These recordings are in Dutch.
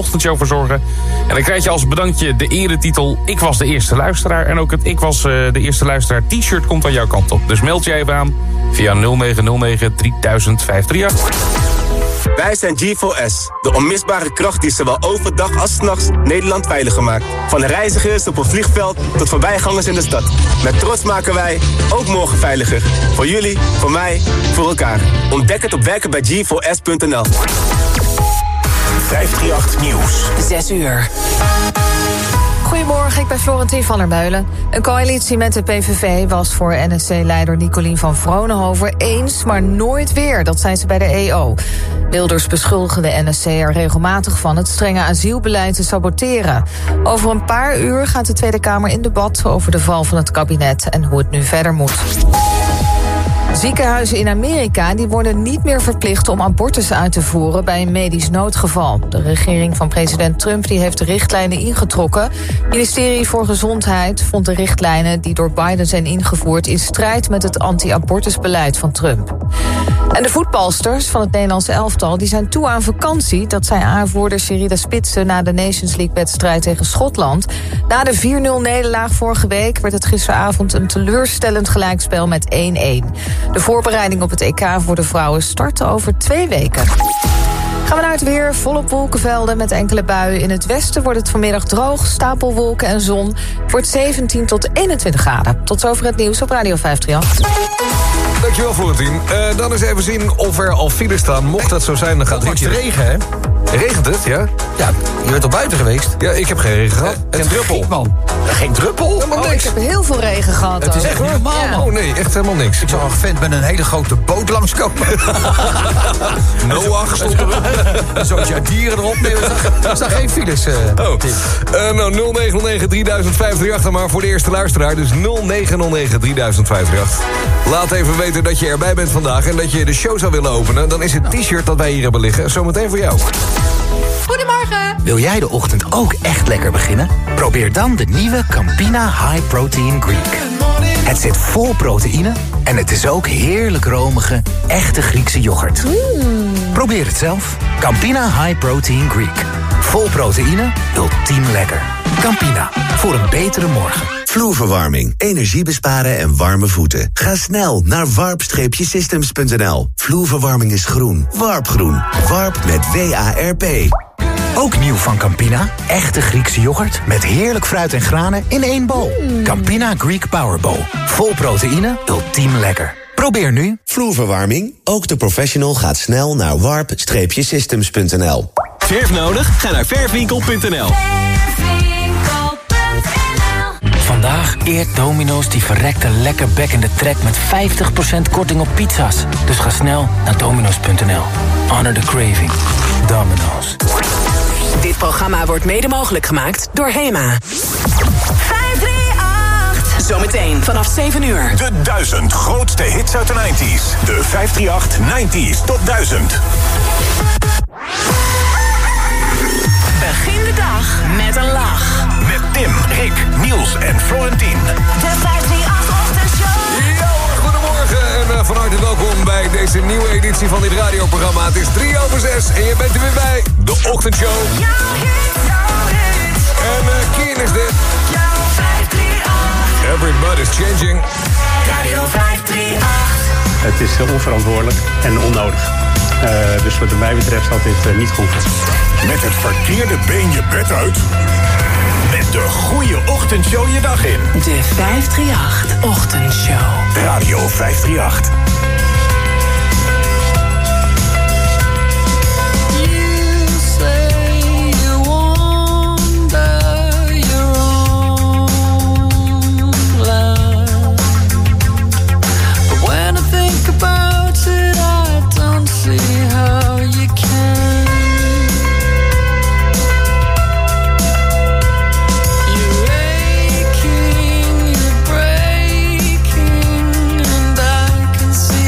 ochtendshow verzorgen. En dan krijg je als bedankje de eretitel Ik was de eerste luisteraar. En ook het Ik was de eerste luisteraar t-shirt komt aan jouw kant op. Dus meld je even aan via 0909 3000 538. Wij zijn G4S, de onmisbare kracht die zowel overdag als 's nachts Nederland veiliger maakt. Van reizigers op een vliegveld tot voorbijgangers in de stad. Met trots maken wij ook morgen veiliger. Voor jullie, voor mij, voor elkaar. Ontdek het op werkenbij G4S.nl. 538 Nieuws. 6 uur. Goedemorgen, ik ben Florentien van der Meulen. Een coalitie met de PVV was voor NSC-leider Nicolien van Vroonhoven eens, maar nooit weer. Dat zei ze bij de EO. Wilders beschuldigen de NSC er regelmatig van het strenge asielbeleid te saboteren. Over een paar uur gaat de Tweede Kamer in debat over de val van het kabinet en hoe het nu verder moet. Ziekenhuizen in Amerika die worden niet meer verplicht om abortus uit te voeren bij een medisch noodgeval. De regering van president Trump die heeft de richtlijnen ingetrokken. Het ministerie voor Gezondheid vond de richtlijnen die door Biden zijn ingevoerd in strijd met het anti-abortusbeleid van Trump. En de voetbalsters van het Nederlandse elftal die zijn toe aan vakantie. Dat zei aanvoerder Sherida Spitsen na de Nations League-wedstrijd tegen Schotland. Na de 4-0-nederlaag vorige week werd het gisteravond een teleurstellend gelijkspel met 1-1. De voorbereiding op het EK voor de vrouwen starten over 2 weken. Gaan we naar het weer. Volop wolkenvelden met enkele buien. In het westen wordt het vanmiddag droog, stapelwolken en zon. Het wordt 17 tot 21 graden. Tot zover het nieuws op Radio 538. Dankjewel, Florentien. Dan eens even zien of er al files staan. Mocht dat zo zijn, dan gaat het regen, hè? Regent het, ja? Ja, je bent al buiten geweest. Ja, ik heb geen regen gehad. Geen druppel. Man. Geen druppel? Helemaal niks. Ik heb heel veel regen gehad. Het is echt niet normaal, man. Oh nee, echt helemaal niks. Ik zag een vent met een hele grote boot langskomen. Noach stond erop. Zoals jij dieren erop. Nee, er staan geen files. Nou, 0909 3000 538 maar voor de eerste luisteraar. Dus 0909 3000 538. Laat even weten dat je erbij bent vandaag en dat je de show zou willen openen. Dan is het t-shirt dat wij hier hebben liggen zometeen voor jou. Goedemorgen. Wil jij de ochtend ook echt lekker beginnen? Probeer dan de nieuwe Campina High Protein Greek. Het zit vol proteïne en het is ook heerlijk romige, echte Griekse yoghurt. Probeer het zelf. Campina High Protein Greek. Vol proteïne, ultiem lekker. Campina, voor een betere morgen. Vloerverwarming, energie besparen en warme voeten. Ga snel naar warp-systems.nl. Vloerverwarming is groen. Warpgroen. Warp met WARP. Ook nieuw van Campina. Echte Griekse yoghurt met heerlijk fruit en granen in 1 bowl. Campina Greek Power Bowl. Vol proteïne, ultiem lekker. Probeer nu. Vloerverwarming, ook de professional gaat snel naar warp-systems.nl. Verf nodig? Ga naar verfwinkel.nl. Vandaag eert Domino's die verrekte lekker bekkende trek met 50% korting op pizza's. Dus ga snel naar domino's.nl. Honor the craving. Domino's. Dit programma wordt mede mogelijk gemaakt door HEMA. 538. Zometeen vanaf 7 uur. De 1000 grootste hits uit de 90s. De 538 90s tot 1000. Begin de dag met een lach. Met Tim, Rick, Niels en Florentien. De 538-ochtendshow. Ja, goedemorgen en van harte welkom bij deze nieuwe editie van dit radioprogramma. Het is 6:03 en je bent er weer bij de ochtendshow. En Kien is dit. Everybody's changing. Radio 538. Het is onverantwoordelijk en onnodig. Dus wat mij betreft staat dit niet goed. Met het verkeerde been je bed uit. Met de goede ochtendshow je dag in. De 538-ochtendshow. Radio 538. You're aching, you're breaking, and I can see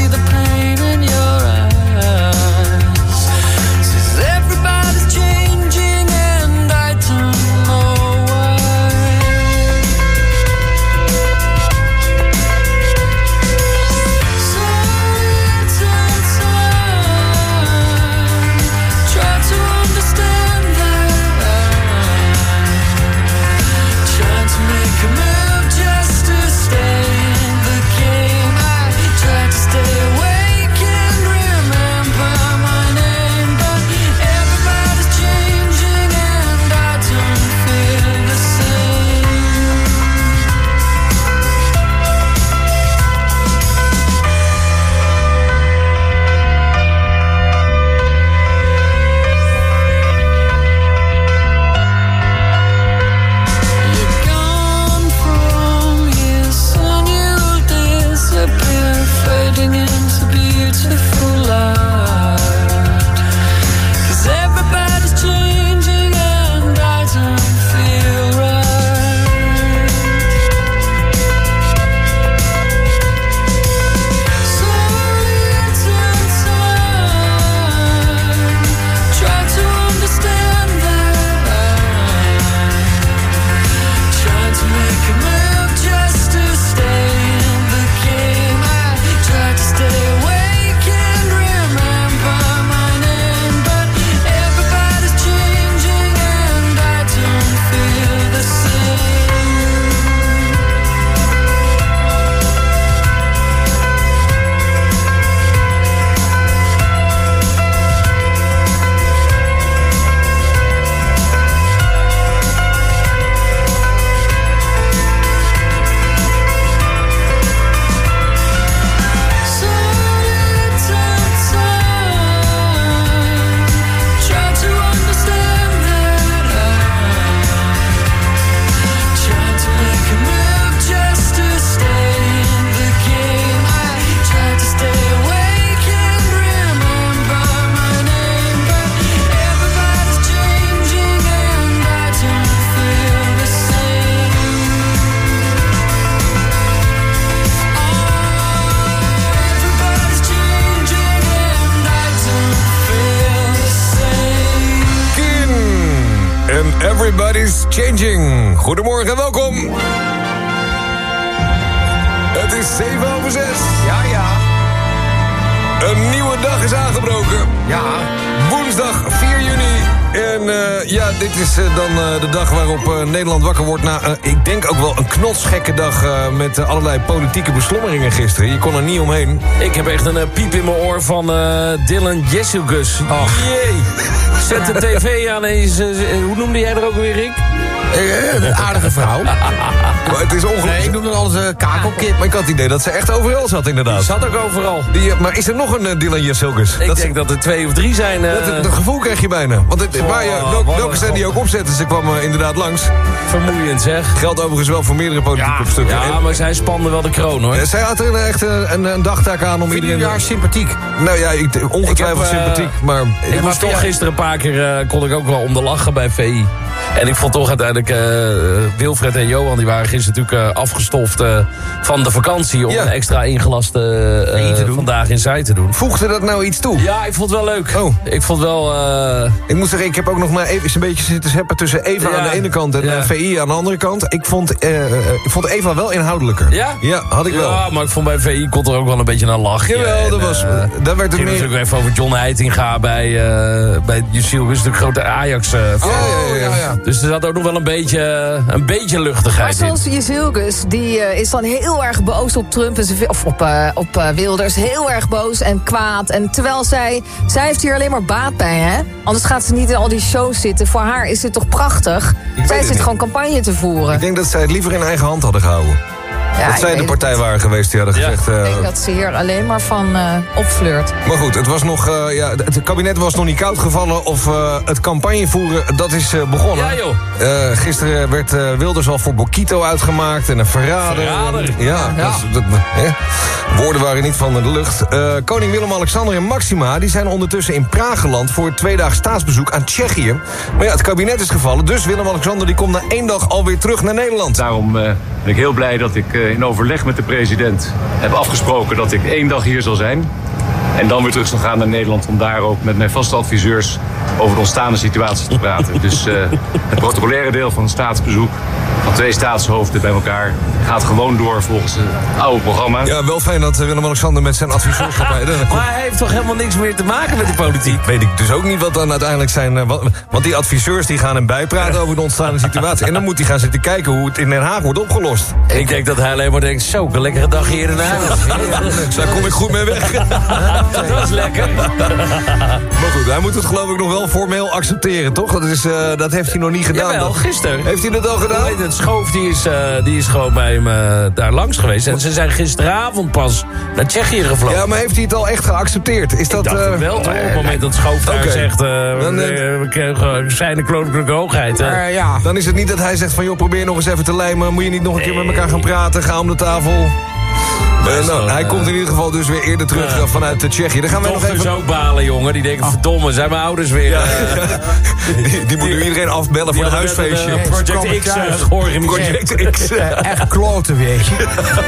Everybody's changing. Goedemorgen en welkom. Het is 7:06. Ja. Een nieuwe dag is aangebroken. Ja. Woensdag 4 juni. En dit is dan de dag waarop Nederland wakker wordt na, ik denk ook wel een knotsgekke dag met allerlei politieke beslommeringen gisteren. Je kon er niet omheen. Ik heb echt een piep in mijn oor van Dylan Jesselgus. Oh. Jee. Zet de tv aan en hoe noemde jij er ook weer, Rick? Een aardige vrouw. Maar het is ongelooflijk. Nee, ik noem dan alles kakelkip. Maar ik had het idee dat ze echt overal zat, inderdaad. Die zat ook overal. Maar is er nog een Dylan Jesselgus? Ik denk dat er 2 of 3 zijn. Dat gevoel krijg je bijna. Want welke zijn die ook opzetten? Ze kwam inderdaad langs. Vermoeiend, zeg. Geldt overigens wel voor meerdere politieke kopstukken. Ja, maar zij spande wel de kroon, hoor. Zij had er echt een dagtaak aan om iedereen... Ja, sympathiek. Nou ja, ongetwijfeld sympathiek, maar... Ik moest toch gisteren een paar keer... kon ik ook wel om de lachen bij VI. En ik vond toch uiteindelijk... Wilfred en Johan, die waren gisteren natuurlijk afgestoft van de vakantie... om een extra ingelaste Vandaag in Zij te doen. Voegde dat nou iets toe? Ja, ik vond het wel leuk. Oh. Ik vond wel... Ik moet zeggen, ik heb ook nog maar even een beetje zitten zeppen... tussen Eva aan de ene kant en VI aan de andere kant. Ik vond Eva wel inhoudelijker. Ja? Ja, had ik wel. Ja, maar ik vond bij VI kon er ook wel een beetje naar lachen. Jawel, dat was... Daar werd het meer... natuurlijk even over John Heitinga bij Jussiel. Dat is natuurlijk grote Ajax. Ja. Dus er zat ook nog wel een beetje luchtigheid maar in. zoals Jezilgus, die is dan heel erg boos op Trump... of op Wilders, heel erg boos en kwaad. En terwijl zij heeft hier alleen maar baat bij, hè? Anders gaat ze niet in al die shows zitten. Voor haar is dit toch prachtig? Zij zit gewoon campagne te voeren. Ik denk dat zij het liever in eigen hand hadden gehouden. Ja, dat zij de partij waren geweest die hadden gezegd... Ik denk dat ze hier alleen maar van opflirt. Maar goed, het was nog, het kabinet was nog niet koud gevallen... of het campagnevoeren, dat is begonnen. Ja, joh. Gisteren werd Wilders al voor Bokito uitgemaakt en een verrader. Ja. Woorden waren niet van de lucht. Koning Willem-Alexander en Maxima die zijn ondertussen in Praag geland... voor het 2-daags staatsbezoek aan Tsjechië. Maar ja, het kabinet is gevallen, dus Willem-Alexander... die komt na 1 dag alweer terug naar Nederland. Daarom ben ik heel blij dat ik in overleg met de president heb afgesproken dat ik 1 dag hier zal zijn. En dan weer terug zal gaan naar Nederland om daar ook met mijn vaste adviseurs over de ontstaande situatie te praten. Dus het protocolaire deel van het staatsbezoek van 2 staatshoofden bij elkaar gaat gewoon door volgens het oude programma. Ja, wel fijn dat Willem-Alexander met zijn adviseurs gaat rijden. Maar hij heeft toch helemaal niks meer te maken met de politiek? Weet ik dus ook niet wat dan uiteindelijk zijn... want die adviseurs die gaan hem bijpraten over de ontstaande situatie. En dan moet hij gaan zitten kijken hoe het in Den Haag wordt opgelost. Ik denk dat hij alleen maar denkt, zo, een lekkere dag hier in huis. Daar kom ik goed mee weg. Dat was lekker. Maar goed, hij moet het geloof ik nog wel formeel accepteren, toch? Dat heeft hij nog niet gedaan. Jawel, gisteren. Heeft hij dat al gedaan? Het Schoof die is gewoon bij hem daar langs geweest. En ze zijn gisteravond pas naar Tsjechië gevlogen. Ja, maar heeft hij het al echt geaccepteerd? Is dat, ik dacht het wel, toch? Op het moment dat Schoof daar zegt... we krijgen zijn de koninklijke hoogheid. Dan is het niet dat hij zegt van... joh, probeer nog eens even te lijmen. Moet je niet nog een keer met elkaar gaan praten? Ga om de tafel. Hij komt in ieder geval dus weer eerder terug vanuit Tsjechië. Dan gaan we nog even... ook balen, jongen. Die denken, verdomme, zijn mijn ouders weer... Die moeten iedereen afbellen voor een huisfeestje. Project X, Project X. Echt kloten, weet je.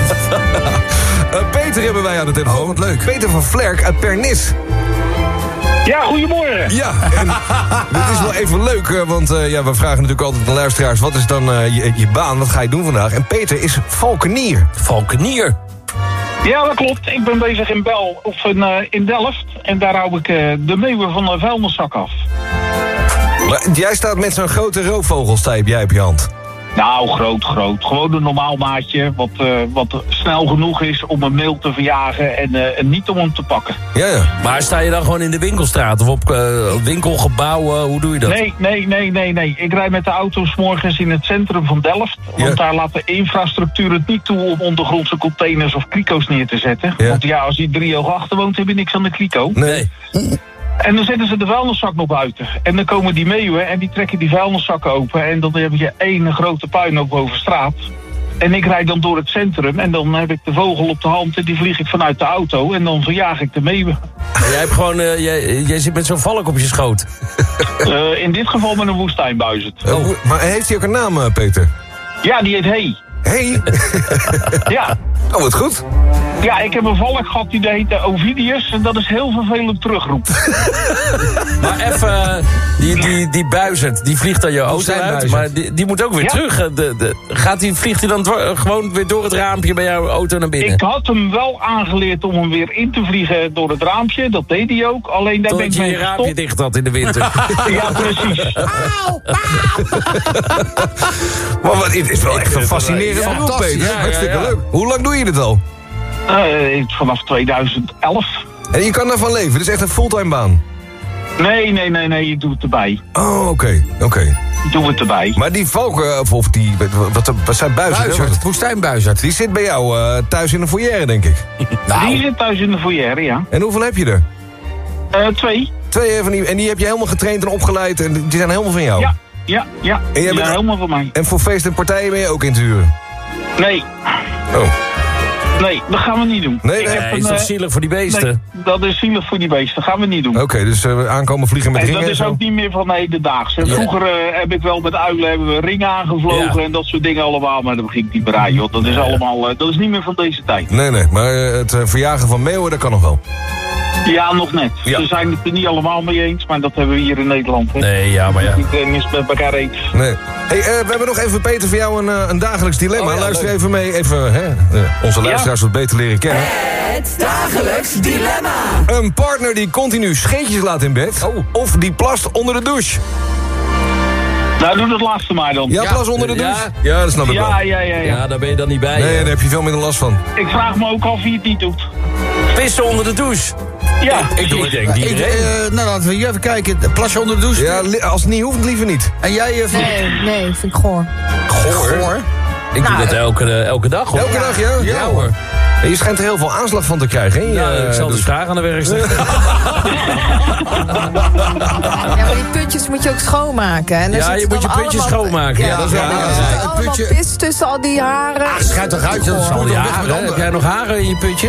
Peter hebben wij aan de telefoon. Oh, wat leuk. Peter van Vlerk uit Pernis. Ja, goedemorgen. Ja, en dit is wel even leuk, want we vragen natuurlijk altijd de luisteraars... wat is dan je baan, wat ga je doen vandaag? En Peter is valkenier. Valkenier? Ja, dat klopt. Ik ben bezig in Delft. En daar hou ik de meeuwen van de vuilniszak af. Maar jij staat met zo'n grote roofvogelstijp, jij op je hand. Nou, groot. Gewoon een normaal maatje. Wat snel genoeg is om een meel te verjagen en niet om hem te pakken. Ja. Maar sta je dan gewoon in de winkelstraat of op winkelgebouwen? Hoe doe je dat? Nee. Ik rijd met de auto 's morgens in het centrum van Delft. Want daar laat de infrastructuur het niet toe om ondergrondse containers of kliko's neer te zetten. Ja. Want ja, als je 3 ogen achter woont, heb je niks aan de kliko. Nee. En dan zetten ze de vuilniszak nog buiten. En dan komen die meeuwen en die trekken die vuilniszakken open. En dan heb je 1 grote puinhoop boven straat. En ik rijd dan door het centrum en dan heb ik de vogel op de hand... en die vlieg ik vanuit de auto en dan verjaag ik de meeuwen. Jij hebt gewoon, jij zit met zo'n valk op je schoot. In dit geval met een woestijnbuizerd. Maar heeft hij ook een naam, Peter? Ja, die heet Hey. Hey? Ja. Oh, wat goed. Ja, ik heb een valk gehad die heette Ovidius. En dat is heel vervelend terugroepen. Maar even, die buizerd, die vliegt dan je auto uit. Maar die moet ook weer terug. Vliegt hij dan gewoon weer door het raampje bij jouw auto naar binnen? Ik had hem wel aangeleerd om hem weer in te vliegen door het raampje. Dat deed hij ook. Alleen daar ben ik mee je raampje dicht had in de winter. Ja, precies. Auw, maar het is wel echt een fascinerend beroep, Peter. Hartstikke leuk. Hoe lang doe je dit al? Vanaf 2011. En je kan daarvan leven? Het is echt een fulltime baan? Nee, je doet het erbij. Oh, oké. Doe het erbij. Maar die valken, of die, wat zijn buizerd? Woestijnbuizerd. Die zit bij jou thuis in de foyer, denk ik. Die zit thuis in de foyer, ja. En hoeveel heb je er? 2. 2 van die, en die heb je helemaal getraind en opgeleid en die zijn helemaal van jou? Ja. En jij bent helemaal van mij. En voor feest en partijen ben je ook in te huren? Nee. Oh. Nee, dat gaan we niet doen. Nee, is toch zielig voor die beesten? Nee, dat is zielig voor die beesten. Dat gaan we niet doen. Oké, dus aankomen vliegen met ringen dat is en zo? ook niet meer van hedendaagse. Ja. Vroeger heb ik wel met uilen hebben we ringen aangevlogen en dat soort dingen allemaal. Maar dat ging ik niet bereiden, joh. Dat is allemaal, dat is niet meer van deze tijd. Nee, maar het verjagen van meeuwen, dat kan nog wel. Ja, nog net. Ja. Ze zijn het er niet allemaal mee eens, maar dat hebben we hier in Nederland. Hè. Nee, ja, maar ja. Iedereen is met elkaar eens. Nee. Hey, we hebben nog even, Peter, voor jou een dagelijks dilemma. Oh, ja, luister leuk. even mee, even onze luisteraars wat beter leren kennen. Het dagelijks dilemma. Een partner die continu scheetjes laat in bed, of die plast onder de douche. Nou, doe dat laatste maar dan. Ja, plas onder de douche? Ja, dat snap ik wel. Ja, daar ben je dan niet bij. Nee, daar heb je veel minder last van. Ik vraag me ook af wie het niet doet. Pissen onder de douche. Ja, ik doe het denk ik niet. Nou, laten we hier even kijken. Plasje onder de douche? Ja, als het niet hoeft, liever niet. En jij? Nee, vind ik goor. Goor? Ik doe dat elke dag, hoor. Elke dag, ja? Ja, hoor. En je schijnt er heel veel aanslag van te krijgen, hè? Ja, ik zal dus vragen aan de werkster. Ja, maar die putjes moet je ook schoonmaken. En ja, je moet je putjes schoonmaken. Ja, dat is waar. Een putje. Pis tussen al die haren. Ah, schijt toch uit. Dat is al die haren. Heb jij nog haren in je putje?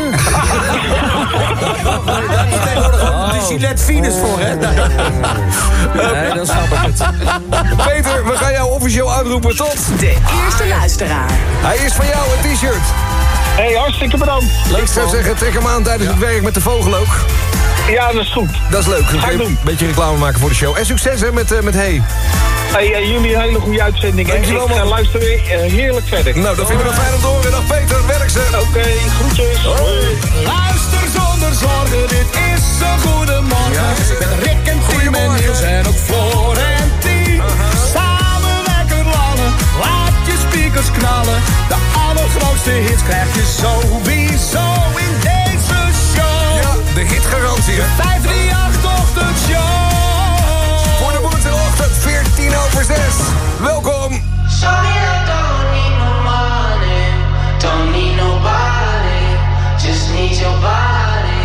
Daar is tegenwoordig de Gillette Venus voor, hè? Nee, dan snap ik het. Peter, we gaan jou officieel uitroepen tot... De eerste luisteraar. Hij is van jou, een t-shirt. Hey, hartstikke bedankt. Ik zou zeggen, trek hem aan tijdens het werk met de vogel ook. Ja, dat is goed. Dat is leuk. Dan kun je een beetje reclame maken voor de show. En succes hè, met Hey. Hey, jullie een hele goede uitzending. Dankjewel, man. Ik luister weer heerlijk verder. Nou, dat vinden we nog fijn om te horen. Dag Peter, werk ze. Oké, groetjes. Hoi. Luister zonder zorgen, dit is een goede morgen. Ja, met Rick en Tim en Niels en ook Floor en Tien. Samen lekker lallen, laat je speakers knallen. De allergrootste hits krijg je sowieso in deze show. Ja, de hitgarantie, hè? 538-ochtendshow. Voor de woensdagochtend, 6:14. Welkom. Sorry, I don't need no money, don't need nobody, just need your body.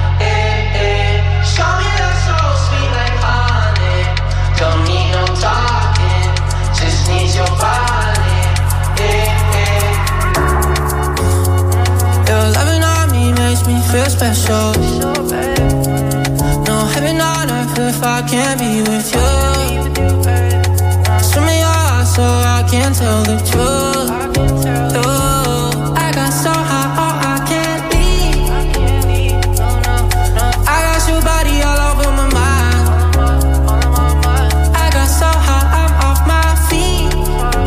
Show me that so sweet like honey, don't need no talking, just need your body. Your loving on me makes me feel special. No heaven on earth if I can't be with you. Show me your eyes so I can tell the truth. I got so high, oh, I can't leave. I got your body all over my mind. I got so high, I'm off my feet.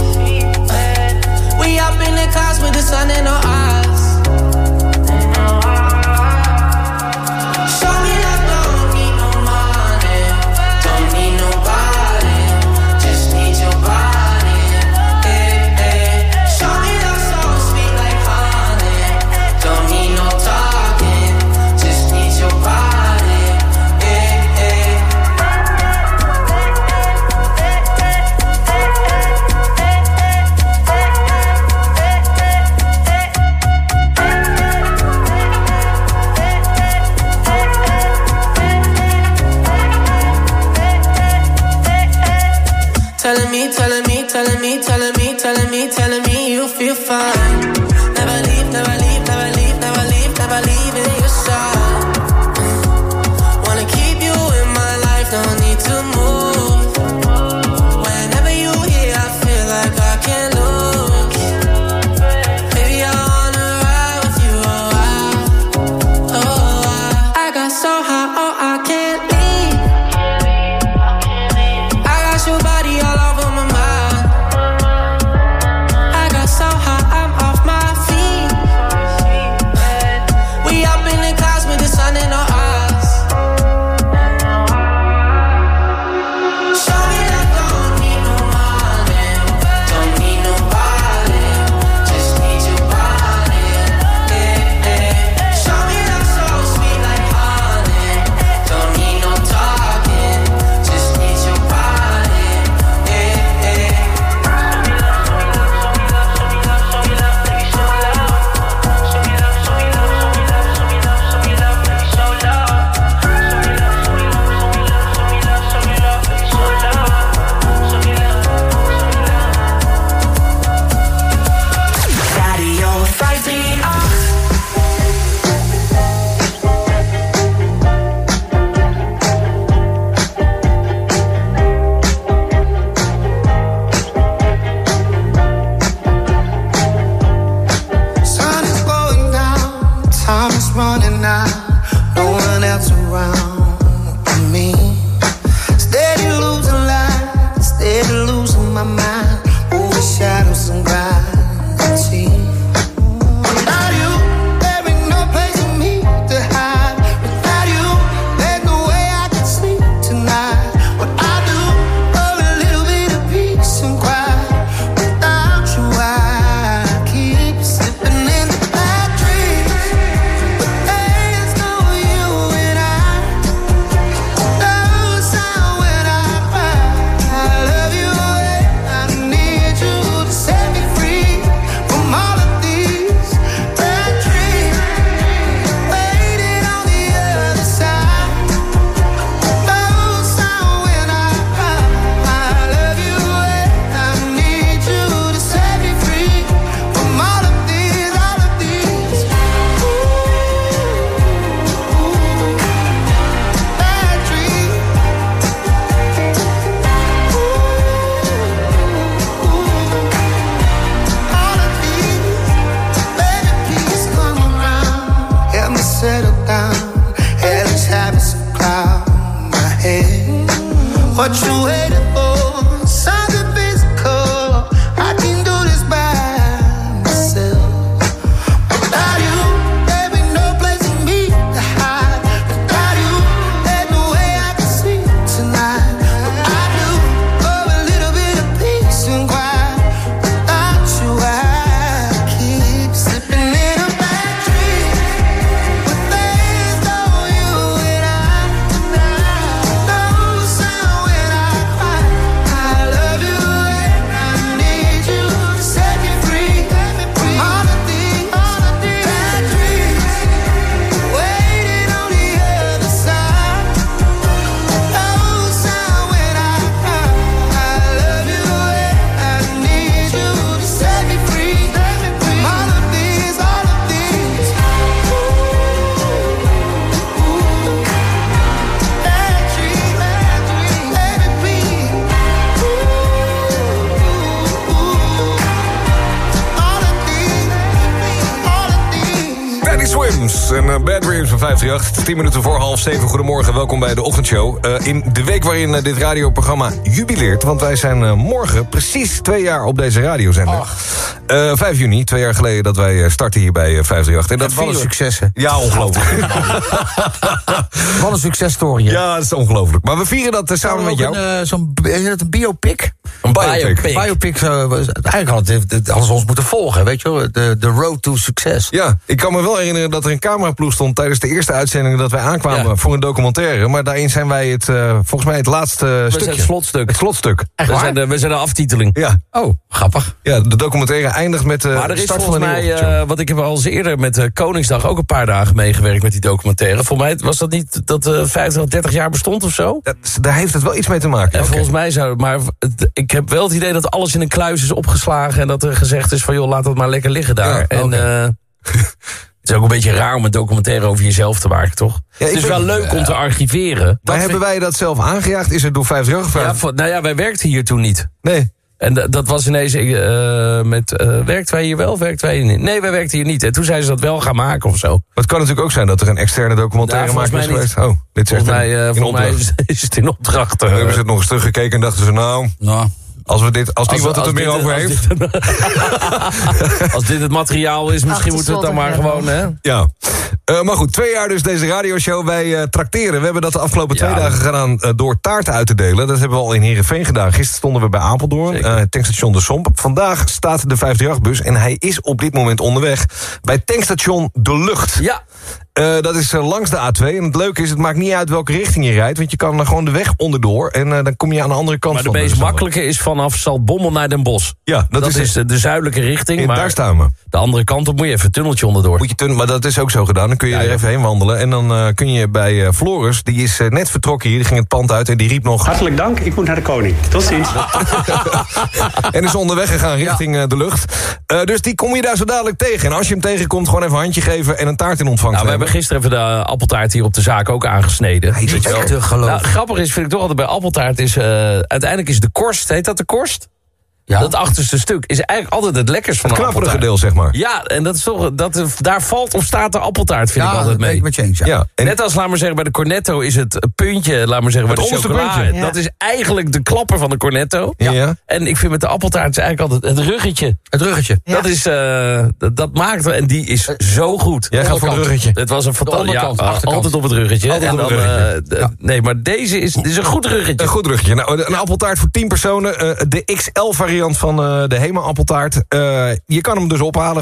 We up in the clouds with the sun in our eyes. Show me that don't need no money, don't need nobody, just need your body. Show me that so sweet like honey, don't need no talking, just need your body. Telling me, telling me, telling me, telling me, telling me, telling me you feel fine. Never leave, never leave, never leave, never leave, never leave in your side. Wanna keep you in my life, don't need to move. Whenever you here, I feel like I can't lose. Baby, I wanna ride with you a while. Swims en Bad Dreams van 538. 10 minuten voor 6:30. Goedemorgen, welkom bij de ochtendshow. In de week waarin dit radioprogramma jubileert. Want wij zijn morgen precies 2 jaar op deze radiozender. 5 juni, 2 jaar geleden dat wij starten hier bij 538. En dat wat een succes, hè? Ja, ongelooflijk. Wat een successtory. Ja, dat is ongelooflijk. Maar we vieren dat samen met jou. Is het een biopic? Een biopic. Biopic eigenlijk hadden ze ons moeten volgen, weet je wel. De road to succes. Ja, ik kan me wel herinneren dat er een cameraploeg stond tijdens de eerste uitzending dat wij aankwamen voor een documentaire. Maar daarin zijn wij volgens mij het laatste stukje. Het slotstuk. Het slotstuk. We zijn de aftiteling. Ja. Oh, grappig. Ja, de documentaire eindigt met de maar er is start volgens van een mij, wat ik heb al eens eerder met Koningsdag ook een paar dagen meegewerkt met die documentaire. Volgens mij was dat niet dat 50 of 30 jaar bestond of zo? Daar heeft het wel iets mee te maken. En volgens mij maar ik heb wel het idee dat alles in een kluis is opgeslagen en dat er gezegd is van joh, laat dat maar lekker liggen daar. Ja, en het is ook een beetje raar om een documentaire over jezelf te maken, toch? Ja, het is wel leuk om te archiveren. Maar hebben wij dat zelf aangejaagd? Is het door 50 jaar gevraagd? Ja, nou ja, wij werkten hier toen niet. Nee. En dat was ineens werkten wij hier wel, werkten wij hier niet? Nee, wij werkten hier niet. En toen zijn ze dat wel gaan maken of zo. Het kan natuurlijk ook zijn dat er een externe documentaire maker is geweest. Oh, dit is volgens mij is het in opdracht. Dan hebben ze het nog eens teruggekeken en dachten ze nou als die wat het er meer over heeft. Als dit het materiaal is, misschien moeten we het dan maar gewoon, hè? Ja. Maar goed, 2 jaar dus deze radioshow. Wij trakteren. We hebben dat de afgelopen 2 dagen gedaan door taarten uit te delen. Dat hebben we al in Heerenveen gedaan. Gisteren stonden we bij Apeldoorn, tankstation De Somp. Vandaag staat de 538-bus en hij is op dit moment onderweg bij tankstation De Lucht. Ja. Dat is langs de A2. En het leuke is, het maakt niet uit welke richting je rijdt. Want je kan er gewoon de weg onderdoor. En dan kom je aan de andere kant maar van. Maar de meest makkelijke is vanaf Zaltbommel naar Den Bosch. Ja, dat is de zuidelijke richting. Maar daar staan we. De andere kant op moet je even een tunneltje onderdoor. Maar dat is ook zo gedaan. Dan kun je er even heen wandelen. En dan kun je bij Floris, die is net vertrokken hier. Die ging het pand uit en die riep nog... Hartelijk dank, ik moet naar de koning. Tot ziens. En is onderweg gegaan richting De Lucht. Dus die kom je daar zo dadelijk tegen. En als je hem tegenkomt, gewoon even een handje geven en een taart in ontvangst we hebben gisteren even de appeltaart hier op de zaak ook aangesneden. Hij is echt te geloven. Nou, grappig is, vind ik toch altijd bij appeltaart is... uiteindelijk is de korst, heet dat de korst? Ja. Dat achterste stuk is eigenlijk altijd het lekkers van de appeltaart. Het knapperige deel, zeg maar. Ja, en dat is toch, daar valt of staat de appeltaart, vind ik altijd mee. Met je eens, ja. Net als, laat maar zeggen, bij de cornetto is het puntje, laat maar zeggen, bij de chocola. Ja. Dat is eigenlijk de klapper van de cornetto. Ja. En ik vind met de appeltaart is eigenlijk altijd het ruggetje. Het ruggetje. Ja. Dat is, dat maakt, en die is zo goed. Jij gaat voor het ruggetje. Het was een fantastisch, altijd op het ruggetje. Altijd en op het ruggetje. Nee, maar deze is een goed ruggetje. Een goed ruggetje. Nou, een appeltaart voor 10 personen. De XL-variant van de Hema-appeltaart. Je kan hem dus ophalen.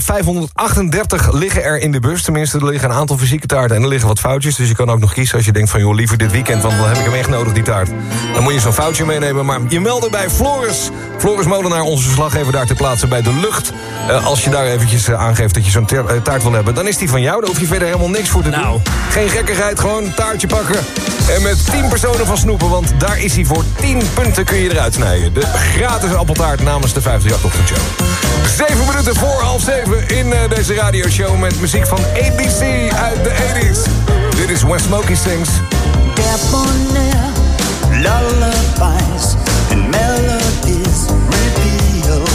538 liggen er in de bus. Tenminste, er liggen een aantal fysieke taarten en er liggen wat foutjes. Dus je kan ook nog kiezen als je denkt van... joh, liever dit weekend, want dan heb ik hem echt nodig, die taart. Dan moet je zo'n foutje meenemen. Maar je meldt bij Floris. Floris Molenaar, onze verslaggever daar ter plaatse bij De Lucht. Als je daar eventjes aangeeft dat je zo'n taart wil hebben... dan is die van jou. Daar hoef je verder helemaal niks voor te doen. Geen gekkigheid, gewoon een taartje pakken. En met 10 personen van snoepen, want daar is hij voor 10 punten kun je eruit snijden. De gratis appeltaart namens de 538-ochtendshow. 7 minuten voor 6:30 in deze radioshow met muziek van ABC uit de 80s. Dit is When Smokey Sings. Debonair, lullabies and melodies reveal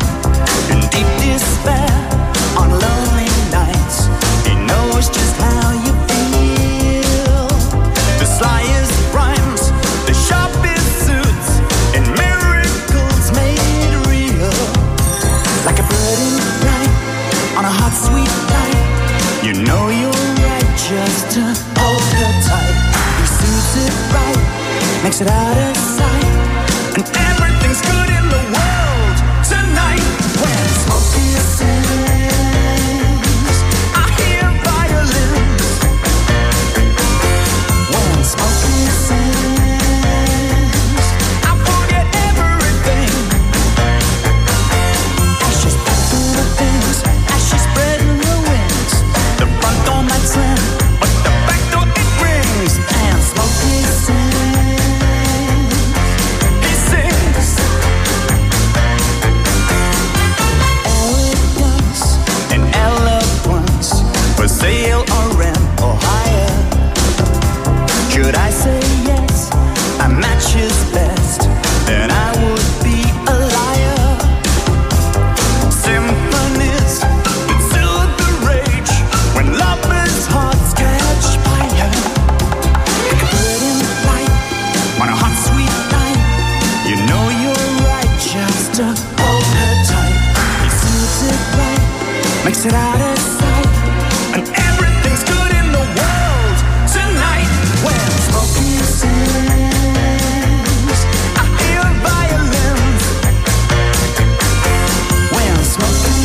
in deep despair on lonely nights. He knows just how you feel. The slyest rhymes, the sharpest suits, and miracles made real. Like a bird in flight on a hot sweet night. You know you're right just to hold her tight. He suits it right, makes it out of sight, and everything's good. used to hold her tight. He suits it right, makes it out of sight, and everything's good in the world tonight. When Smokey sings, I hear violins. When Smokey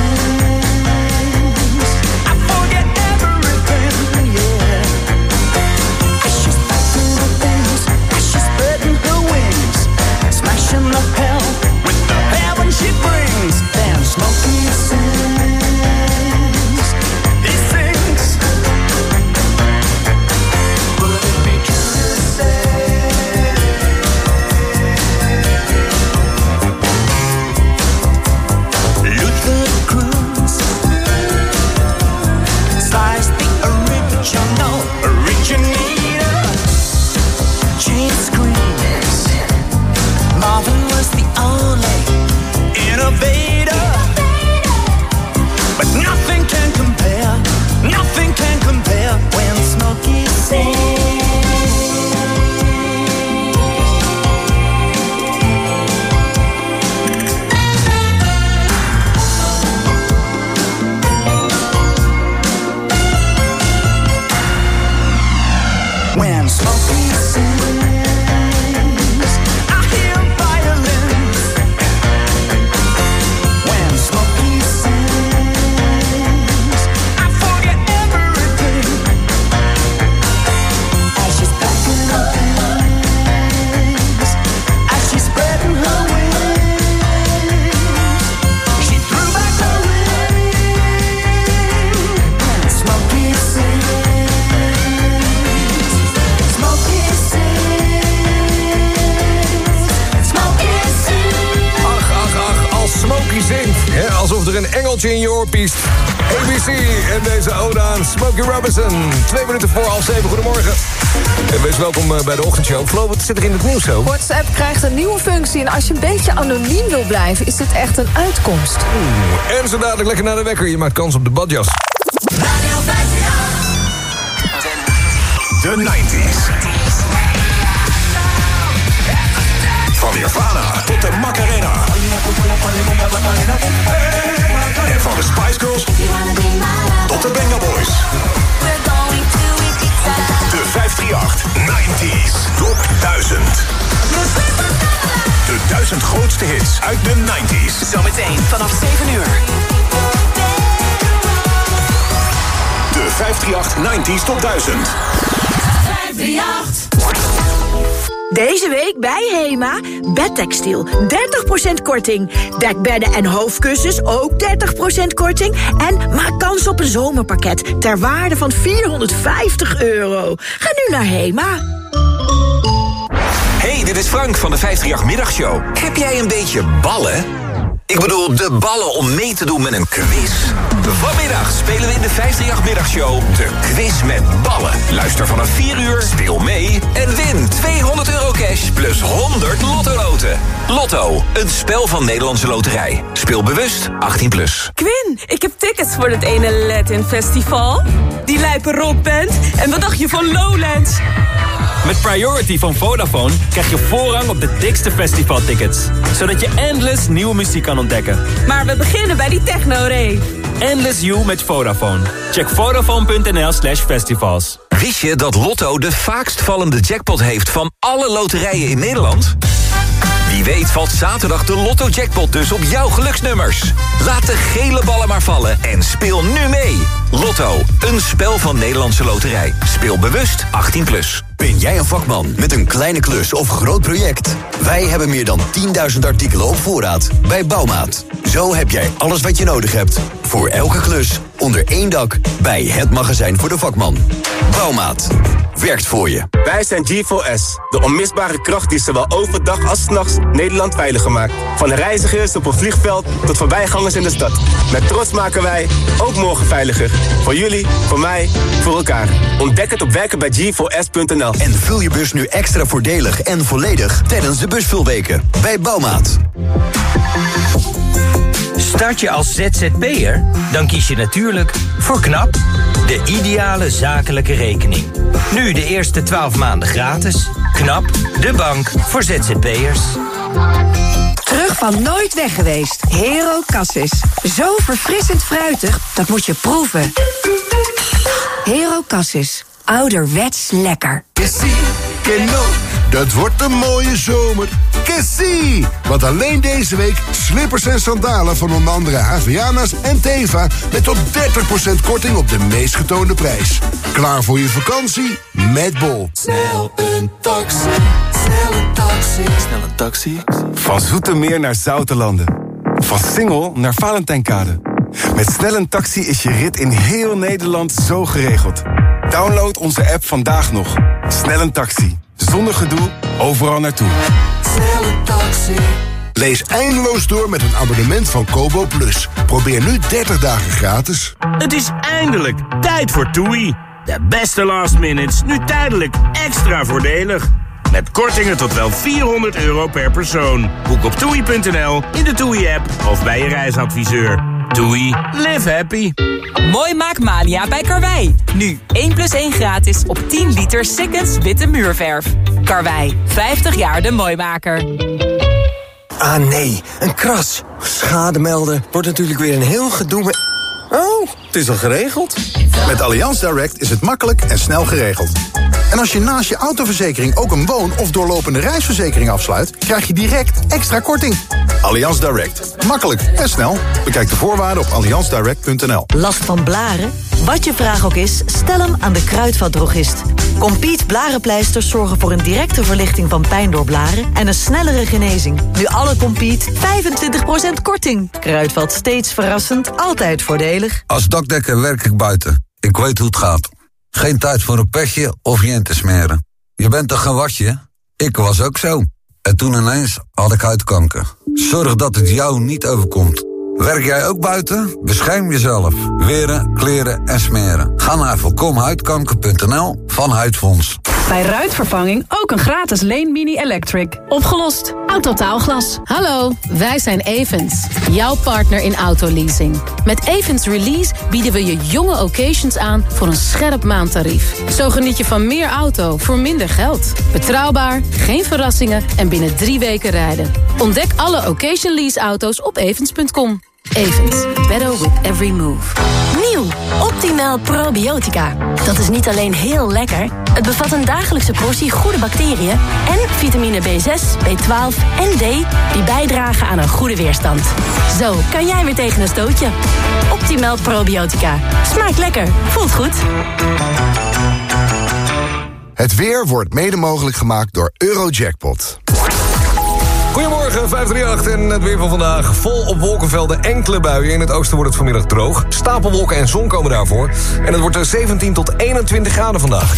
sings, I forget everything, yeah. As she's packing her things, as she's spreading her wings, smashing the hell with the heaven she brings. Then Smokey sings, he sings. Would it be true to say Luther Cruz sliced the original originator? Jane screams, Marvin was the only innovator. But nothing can compare when Smokey sings. When Smokey sings, I hear violins. When Smokey sings, I forget everything. As she's packing her things, as she's spreading her wings, she threw back her ring. When Smokey sings, Smokey sings, Smokey sings. Ach, als Smokey zingt. Hè, alsof er een engeltje in je oor piest. ABC en deze ode aan Smokey Robinson. 2 minuten voor 6:30, goedemorgen. En wees welkom bij de ochtendshow. Flo, wat zit er in het nieuws zo? WhatsApp krijgt een nieuwe functie en als je een beetje anoniem wil blijven, is dit echt een uitkomst. En zo dadelijk lekker naar de wekker. Je maakt kans op de badjas. De 90s. Van Nirvana tot de Macarena. En van de Spice Girls tot de Venga Boys. De 538 90s Top 1000. De 1000 grootste hits uit de 90s. Zometeen vanaf 7 uur. De 538 90s Top 1000. 538. Deze week bij HEMA, bedtextiel, 30% korting. Dekbedden en hoofdkussens, ook 30% korting. En maak kans op een zomerpakket ter waarde van €450. Ga nu naar HEMA. Hey, dit is Frank van de 538 Middagshow. Heb jij een beetje ballen? Ik bedoel, de ballen om mee te doen met een quiz. Vanmiddag spelen we in de 538 Middagshow de quiz met ballen. Luister vanaf 4 uur, speel mee en win €200 cash plus 100 Lotto-loten. Lotto, een spel van Nederlandse Loterij. Speel bewust, 18+. Quinn, ik heb tickets voor het ene Latin Festival. Die lijpe rockband. En wat dacht je van Lowlands? Met Priority van Vodafone krijg je voorrang op de dikste festivaltickets. Zodat je endless nieuwe muziek kan ontdekken. Maar we beginnen bij die techno-rave. Endless You met Vodafone. Check vodafone.nl/festivals. Wist je dat Lotto de vaakst vallende jackpot heeft van alle loterijen in Nederland? Wie weet valt zaterdag de Lotto-jackpot dus op jouw geluksnummers. Laat de gele ballen maar vallen en speel nu mee. Lotto, een spel van Nederlandse Loterij. Speel bewust, 18+. Ben jij een vakman met een kleine klus of groot project? Wij hebben meer dan 10.000 artikelen op voorraad bij Bouwmaat. Zo heb jij alles wat je nodig hebt. Voor elke klus, onder één dak, bij het magazijn voor de vakman. Bouwmaat. Werkt voor je. Wij zijn G4S, de onmisbare kracht die zowel overdag als 's nachts Nederland veiliger maakt. Van reizigers op een vliegveld tot voorbijgangers in de stad. Met trots maken wij ook morgen veiliger. Voor jullie, voor mij, voor elkaar. Ontdek het op werkenbij G4S.nl. En vul je bus nu extra voordelig en volledig tijdens de busvulweken bij Bouwmaat. Start je als ZZP'er? Dan kies je natuurlijk voor KNAP, de ideale zakelijke rekening. Nu de eerste 12 maanden gratis. KNAP, de bank voor ZZP'ers. Terug van nooit weg geweest. Hero Cassis. Zo verfrissend fruitig, dat moet je proeven. Hero Cassis. Ouderwets lekker. Dat wordt een mooie zomer. Kessie! Want alleen deze week slippers en sandalen van onder andere Havianas en Teva met tot 30% korting op de meest getoonde prijs. Klaar voor je vakantie? Met Bol. Snel een taxi, snel een taxi. Snel een taxi. Van Zoetermeer naar Zoutelanden. Van Singel naar Valentijnkade. Met Snel een Taxi is je rit in heel Nederland zo geregeld. Download onze app vandaag nog. Snel een Taxi. Zonder gedoe, overal naartoe. Snel een taxi. Lees eindeloos door met een abonnement van Kobo Plus. Probeer nu 30 dagen gratis. Het is eindelijk tijd voor TUI. De beste last minutes, nu tijdelijk extra voordelig. Met kortingen tot wel €400 per persoon. Boek op TUI.nl, in de TUI-app of bij je reisadviseur. TUI, live happy. Mooi maakt Mania bij Karwei. Nu 1+1 gratis op 10 liter Sikkens witte muurverf. Karwei, 50 jaar de mooimaker. Ah nee, een kras. Schade melden wordt natuurlijk weer een heel gedoe met... Oh, het is al geregeld. Met Allianz Direct is het makkelijk en snel geregeld. En als je naast je autoverzekering ook een woon- of doorlopende reisverzekering afsluit, krijg je direct extra korting. Allianz Direct. Makkelijk en snel. Bekijk de voorwaarden op allianzdirect.nl. Last van blaren? Wat je vraag ook is, stel hem aan de Kruidvatdrogist. Compeat blarenpleisters zorgen voor een directe verlichting van pijn door blaren en een snellere genezing. Nu alle Compeat 25% korting. Kruidvat steeds verrassend, altijd voordelig. Als dakdekker werk ik buiten. Ik weet hoe het gaat. Geen tijd voor een pechje of je in te smeren. Je bent toch geen watje? Ik was ook zo. En toen ineens had ik huidkanker. Zorg dat het jou niet overkomt. Werk jij ook buiten? Bescherm jezelf. Weren, kleren en smeren. Ga naar voorkomhuidkanker.nl van Huidfonds. Bij ruitvervanging ook een gratis Leen Mini Electric. Opgelost. Autotaalglas. Hallo, wij zijn Evans. Jouw partner in autoleasing. Met Evans Release bieden we je jonge occasions aan voor een scherp maandtarief. Zo geniet je van meer auto voor minder geld. Betrouwbaar, geen verrassingen en binnen 3 weken rijden. Ontdek alle occasion lease auto's op evans.com. Evans, better with every move. Nieuw, Optimal Probiotica. Dat is niet alleen heel lekker, het bevat een dagelijkse portie goede bacteriën en vitamine B6, B12 en D die bijdragen aan een goede weerstand. Zo kan jij weer tegen een stootje. Optimal Probiotica. Smaakt lekker, voelt goed. Het weer wordt mede mogelijk gemaakt door Eurojackpot. Goedemorgen, 538 en het weer van vandaag. Vol op wolkenvelden, enkele buien. In het oosten wordt het vanmiddag droog. Stapelwolken en zon komen daarvoor. En het wordt 17 tot 21 graden vandaag.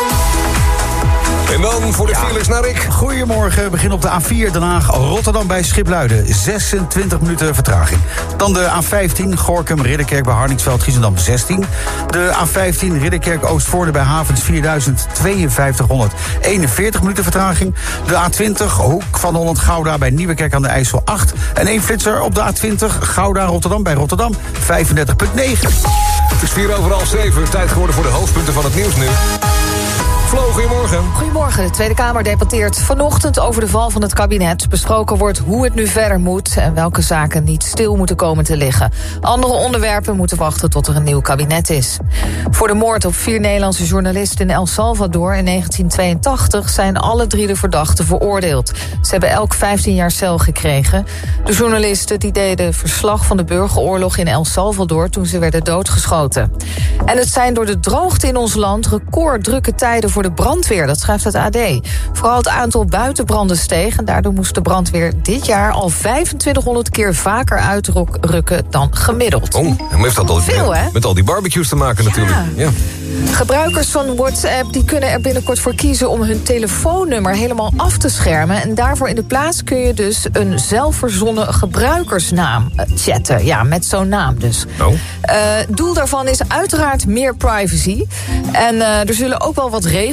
En dan voor de files naar Rick. Goedemorgen, begin op de A4 Den Haag, Rotterdam bij Schipluiden. 26 minuten vertraging. Dan de A15 Gorinchem, Ridderkerk bij Hardingsveld, Giesendam 16. De A15 Ridderkerk Oostvoorde bij Havens 4000, 5241 minuten vertraging. De A20 Hoek van Holland Gouda bij Nieuwekerk aan de IJssel 8. En 1 flitser op de A20 Gouda Rotterdam bij Rotterdam 35,9. Het is 7:04, tijd geworden voor de hoofdpunten van het nieuws nu. Flo, goedemorgen. Goedemorgen. De Tweede Kamer debatteert vanochtend over de val van het kabinet. Besproken wordt hoe het nu verder moet en welke zaken niet stil moeten komen te liggen. Andere onderwerpen moeten wachten tot er een nieuw kabinet is. Voor de moord op 4 Nederlandse journalisten in El Salvador in 1982 zijn alle 3 de verdachten veroordeeld. Ze hebben elk 15 jaar cel gekregen. De journalisten die deden verslag van de burgeroorlog in El Salvador toen ze werden doodgeschoten. En het zijn door de droogte in ons land recorddrukke tijden voor de brandweer, dat schrijft het AD. Vooral het aantal buitenbranden steeg en daardoor moest de brandweer dit jaar al 2500 keer vaker uitrukken dan gemiddeld. Oh, en heeft dat al veel, hè? Met al die barbecues te maken natuurlijk. Ja. Gebruikers van WhatsApp die kunnen er binnenkort voor kiezen om hun telefoonnummer helemaal af te schermen. En daarvoor in de plaats kun je dus een zelfverzonnen gebruikersnaam chatten. Ja, met zo'n naam dus. Doel daarvan is uiteraard meer privacy. En er zullen ook wel wat regels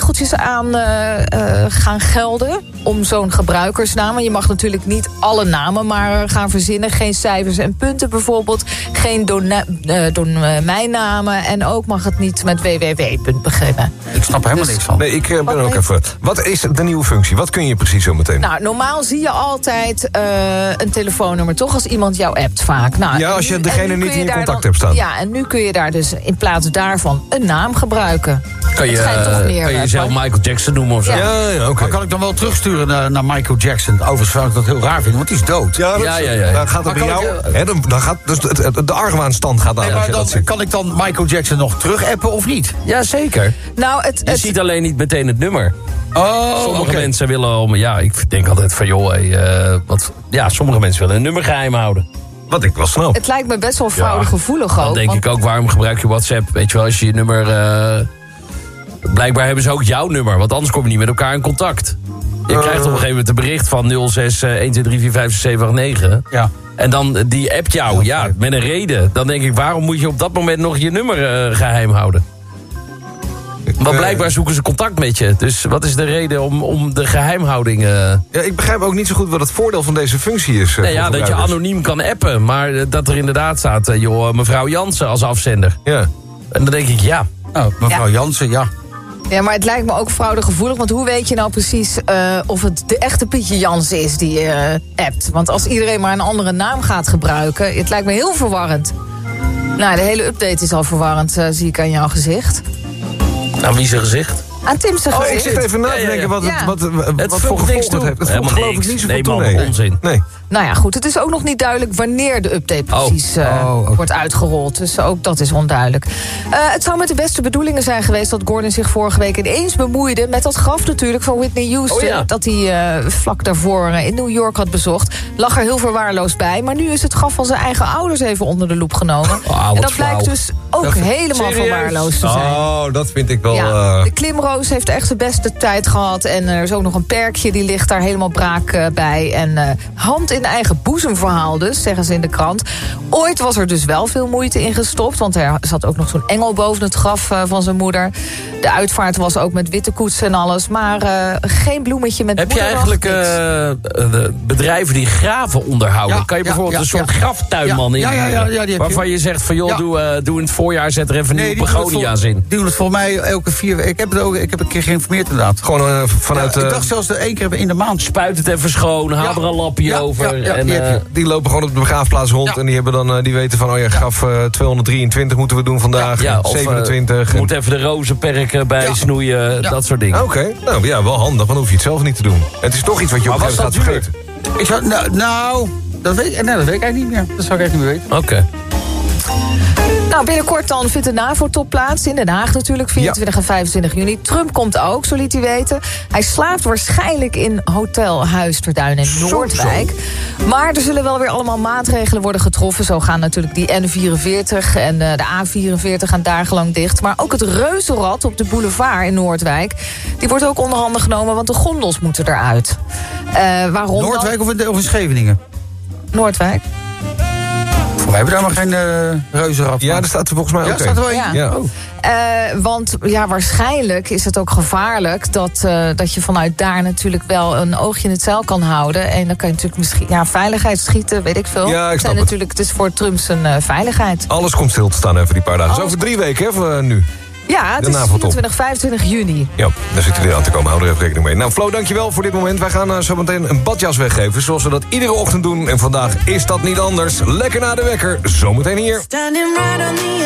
regeltjes aan gaan gelden om zo'n gebruikersnaam. Je mag natuurlijk niet alle namen maar gaan verzinnen. Geen cijfers en punten bijvoorbeeld. Geen domeinnamen. En ook mag het niet met www. beginnen. Ik snap helemaal niks van. Nee, ik ben er ook even. Wat is de nieuwe functie? Wat kun je precies zo meteen? Nou, normaal zie je altijd een telefoonnummer, toch? Als iemand jou appt vaak. Nou, ja, als je degene niet in je contact dan, hebt staan. Ja, en nu kun je daar dus in plaats daarvan een naam gebruiken. Kan je jezelf Michael Jackson noemen of zo? Ja, oké. Maar kan ik dan wel terugsturen naar Michael Jackson? Overigens zou ik dat heel raar vinden, want die is dood. Ja. Dan gaat het bij jou... Dan gaat, dus de argwaanstand gaat naar. Kan ik dan Michael Jackson nog terugappen of niet? Ja, zeker. Nou, je ziet alleen niet meteen het nummer. Oh, sommige mensen willen... Ja, ik denk altijd van, joh... sommige mensen willen een nummer geheim houden. Wat ik wel snap. Het lijkt me best wel fraudegevoelig ook. Dan denk ik ook, waarom gebruik je WhatsApp? Weet je wel, als je nummer... Blijkbaar hebben ze ook jouw nummer, want anders kom je niet met elkaar in contact. Je krijgt op een gegeven moment een bericht van 06 123456789. Ja. En dan die appt jou, met een reden. Dan denk ik, waarom moet je op dat moment nog je nummer geheim houden? Want blijkbaar zoeken ze contact met je. Dus wat is de reden om de geheimhouding... Ja, ik begrijp ook niet zo goed wat het voordeel van deze functie is. Dat je anoniem kan appen. Maar dat er inderdaad staat, mevrouw Jansen als afzender. Ja. En dan denk ik, ja. Nou, mevrouw Jansen, ja. Ja, maar het lijkt me ook fraudegevoelig. Want hoe weet je nou precies of het de echte Pietje Jansen is die je appt? Want als iedereen maar een andere naam gaat gebruiken... Het lijkt me heel verwarrend. Nou, de hele update is al verwarrend, zie ik aan jouw gezicht. Aan wie zijn gezicht? Aan Tim's gezicht. Oh, ik zit even na te denken wat voor gevolgen het heeft. Het voegt geloof ik niet zoveel toe. Onzin. Nee. Nou ja, goed. Het is ook nog niet duidelijk wanneer de update precies wordt uitgerold. Dus ook dat is onduidelijk. Het zou met de beste bedoelingen zijn geweest... dat Gordon zich vorige week ineens bemoeide... met dat graf natuurlijk van Whitney Houston. Dat hij vlak daarvoor in New York had bezocht. Lag er heel verwaarloosd bij. Maar nu is het graf van zijn eigen ouders even onder de loep genomen. En dat blijkt dus ook helemaal verwaarloosd te zijn. Oh, dat vind ik wel... Ja, de klimroos heeft echt de beste tijd gehad. En er is ook nog een perkje, die ligt daar helemaal braak bij. En hand in eigen boezemverhaal dus, zeggen ze in de krant. Ooit was er dus wel veel moeite in gestopt... want er zat ook nog zo'n engel boven het graf van zijn moeder. De uitvaart was ook met witte koets en alles... maar geen bloemetje met Heb je eigenlijk bedrijven die graven onderhouden? Ja, kan je bijvoorbeeld een soort graftuinman in waarvan je zegt van joh, doe in het voorjaar, zet er even nieuwe begonia's in. Die doen het volgens mij elke 4 weken. Ik heb een keer geïnformeerd inderdaad. Gewoon vanuit... ik dacht zelfs 1 keer in de maand. Spuit het even schoon, haal er een lapje over. Die lopen gewoon op de begraafplaats rond en die hebben dan die weten van graf 223 moeten we doen vandaag. 27. Moet even de rozenperken bij snoeien, dat soort dingen. Oké. Nou ja, wel handig, want dan hoef je het zelf niet te doen. Het is toch iets wat je op een gegeven moment gaat vergeten. Dat weet ik eigenlijk niet meer. Dat zou ik echt niet meer weten. Oké. Nou, binnenkort dan vindt de NAVO-top plaats. In Den Haag natuurlijk, 24 en 25 juni. Trump komt ook, zo liet hij weten. Hij slaapt waarschijnlijk in Hotel Huisterduin in Noordwijk. Maar er zullen wel weer allemaal maatregelen worden getroffen. Zo gaan natuurlijk die N44 en de A44 gaan dagenlang dicht. Maar ook het reuzenrad op de boulevard in Noordwijk... die wordt ook onder handen genomen, want de gondels moeten eruit. Waarom Noordwijk of in Scheveningen? Noordwijk. We hebben daar maar geen reuzenrad. Ja, daar staat er volgens mij ook. Ja, staat er wel in. Ja. Want waarschijnlijk is het ook gevaarlijk... dat je vanuit daar natuurlijk wel een oogje in het zeil kan houden. En dan kan je natuurlijk misschien veiligheid schieten, weet ik veel. Ja, ik snap het is voor Trump zijn veiligheid. Alles komt stil te staan even die paar dagen. Dus over 3 weken, hè, nu. Ja, het is 24, 25 juni. Ja, daar zit hij weer aan te komen. Hou er even rekening mee. Nou, Flo, dankjewel voor dit moment. Wij gaan zo meteen een badjas weggeven, zoals we dat iedere ochtend doen. En vandaag is dat niet anders. Lekker na de wekker, zometeen hier. Standing right on the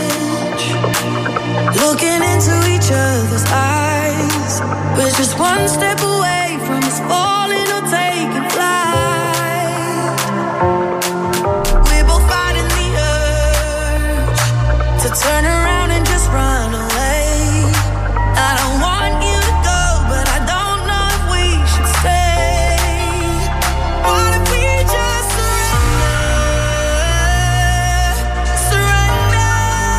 edge, looking into each other's eyes. We're just one step away from us falling or taking flight. We're both fighting the urge to turn around and just run away. I don't want you to go, but I don't know if we should stay. What if we just surrender?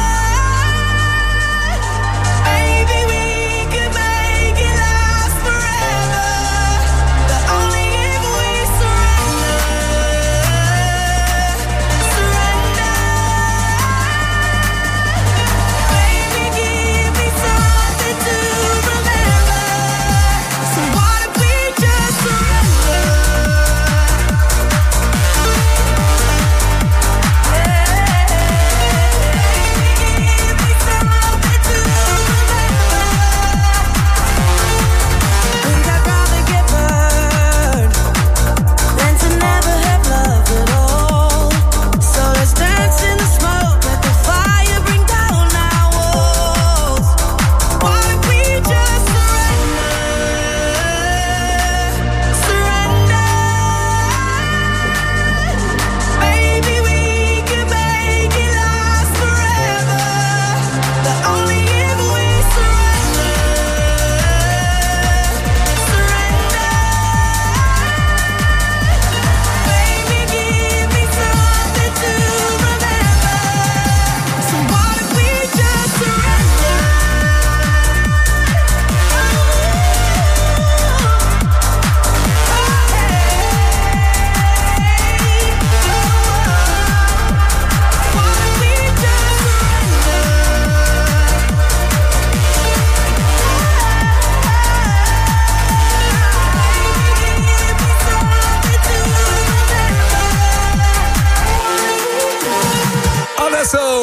Maybe we could make it last forever, but only if we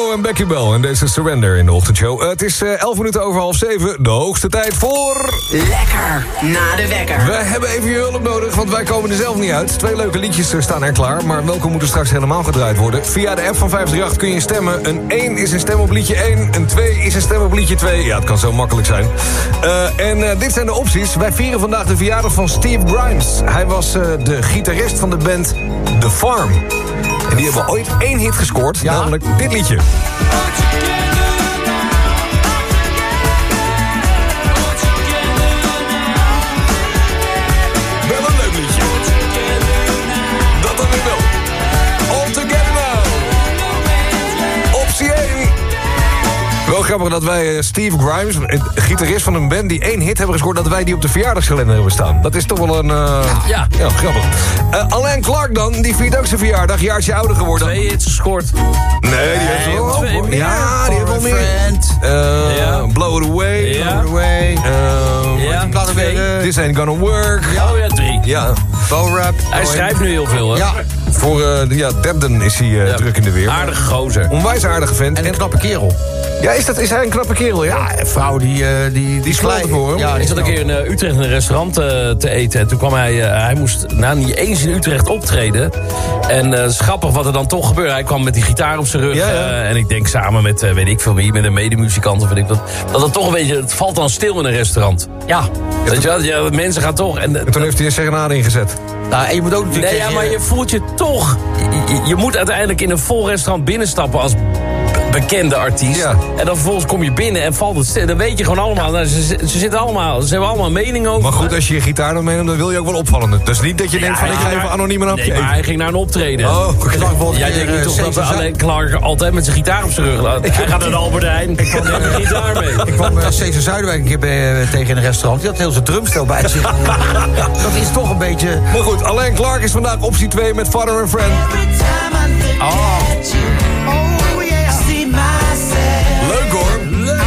Marco en Becky Bell en deze Surrender in de ochtendshow. Het is 11 minuten over 6:30. De hoogste tijd voor... Lekker na de wekker. We hebben even je hulp nodig, want wij komen er zelf niet uit. 2 leuke liedjes staan er klaar, maar welke moeten straks helemaal gedraaid worden? Via de app van 538 kun je stemmen. Een 1 is een stem op liedje 1, een 2 is een stem op liedje 2. Ja, het kan zo makkelijk zijn. Dit zijn de opties. Wij vieren vandaag de verjaardag van Steve Grimes. Hij was de gitarist van de band The Farm. En die hebben ooit 1 hit gescoord, namelijk dit liedje. Wel een leuk liedje. Dat dan weer wel. All Together Now. Optie 1. Wel grappig dat wij Steve Grimes, gitarist van een band die 1 hit hebben gescoord, dat wij die op de verjaardagskalender hebben staan. Dat is toch wel een... Ja, grappig. Alain Clark dan, die viert ook zijn verjaardag, jaartje ouder geworden. 2 hits gescoord. Nee, die heeft wel 2 meer. Ja, die heeft wel meer. Blow It Away. Ja. This Ain't Gonna Work. Ja, 3. Ja. Bo-rap. Hij schrijft nu heel veel, hè? Ja. Voor Debden is hij druk in de weer. Aardige gozer. Onwijs aardige vent. En een knappe kerel. Ja, is hij een knappe kerel, ja? Ja, een vrouw die slaat voor hem. Ja, ik zat een keer in Utrecht in een restaurant te eten. En toen kwam hij moest niet eens in Utrecht optreden. En het is grappig wat er dan toch gebeurde. Hij kwam met die gitaar op zijn rug. Ja. En ik denk samen met, weet ik veel wie, met een medemuzikant of weet ik wat. Dat het toch een beetje, het valt dan stil in een restaurant. Ja. Weet je wel, ja, mensen gaan toch... En toen heeft hij een serenade ingezet. Nou, en je moet ook natuurlijk... Nee, maar je voelt je toch... Je moet uiteindelijk in een vol restaurant binnenstappen als bekende artiest. Ja. En dan vervolgens kom je binnen en valt het stil. Dan weet je gewoon allemaal... Nou, ze hebben allemaal een mening over. Maar goed, als je itaar dan meeneemt, dan wil je ook wel opvallen. Dus niet dat je denkt van, ik ga even anoniem een hapje eten. Maar hij ging naar een optreden. Oh, okay. Jij denkt niet toch dat alleen Clark altijd met zijn gitaar op zijn rug laat. Hij gaat naar de Albert Heijn. Ik kwam net een gitaar mee. Ik kwam Cesar Zuiderwijk een keer tegen in een restaurant. Die had heel zijn drumstel bij zich. Dat is toch een beetje... Maar goed, Alain Clark is vandaag optie 2 met Father and Friend. Leuk hoor. Leuk.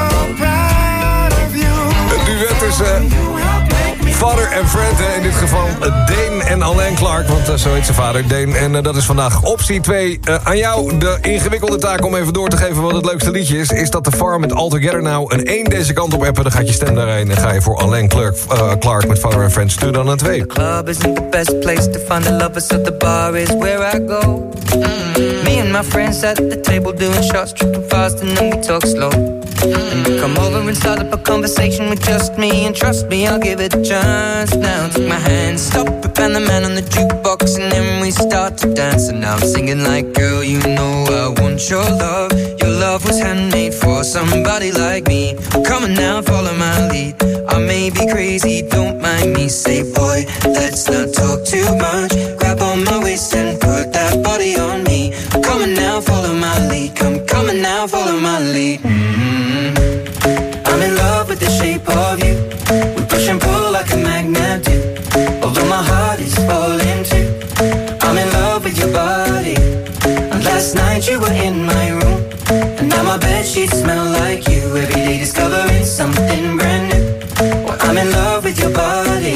Het duet tussen Father and Friend, in dit geval Dane en Alain Clark, want zo heet zijn vader, Dane. En dat is vandaag optie 2. Aan jou de ingewikkelde taak om even door te geven wat het leukste liedje is. Is dat The Farm met All Together Now. Een 1 deze kant op appen, dan gaat je stem daarheen. En ga je voor Alain Clark met Father and Friend. Stuur dan een 2. The club isn't the best place to find the lovers, so the bar is where I go. Me and my friends at the table doing shots, tripping fast and then we talk slow. And you come over and start up a conversation with just me, and trust me, I'll give it a chance. Now take my hand, stop it, and the man on the jukebox, and then we start to dance. And now I'm singing like, girl, you know I want your love. Your love was handmade for somebody like me. Come on now, follow my lead. I may be crazy, don't mind me. Say, boy, let's not talk too much. Grab on my waist and put that body on me. Come on now, follow my lead. Come on now, follow my lead. I'm in love with the shape of you. We push and pull like a magnet do. Although my heart is falling too. I'm in love with your body. And last night you were in my room. And now my bedsheets smell like you. Every day discovering something brand new. Well, I'm in love with your body.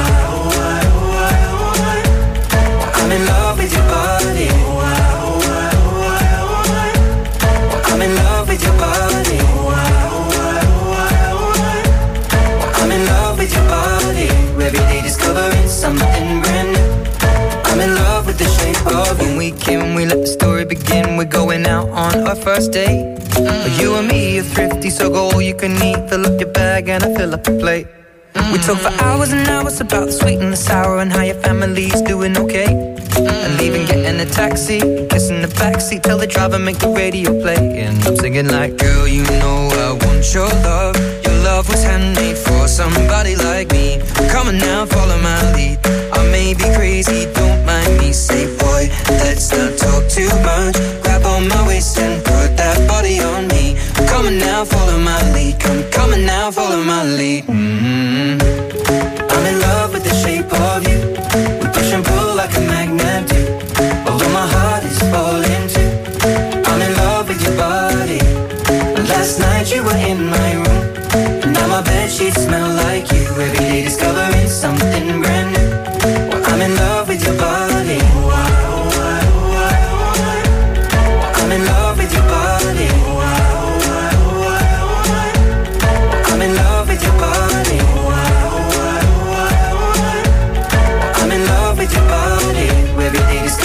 I'm in love with your body. I'm in love with your body. I'm in love with your body. Every day discovering something brand new. I'm in love with the shape of you. When we came, we let the story begin. We're going out on our first date. But you and me are thrifty, so go all you can eat. Fill up your bag and I fill up your plate. We talk for hours and hours about the sweet and the sour and how your family's doing okay. And leaving, getting a taxi, kissing the backseat, tell the driver make the radio play. And I'm singing like, girl, you know I want your love. Your love was handmade for somebody like me. Come on now, follow my lead. I may be crazy, don't mind me. Say, boy, let's not talk too much. Grab on my waist and put that body on me. Come on now, follow my lead. Come on now, follow my lead. I'm in love with the shape of you. We push and pull like a magnet do. Although my heart is falling too. I'm in love with your body. Last night you were in my room. And now my bedsheets smell like you. Every day discovering something brand new. Well, I'm in love with your body.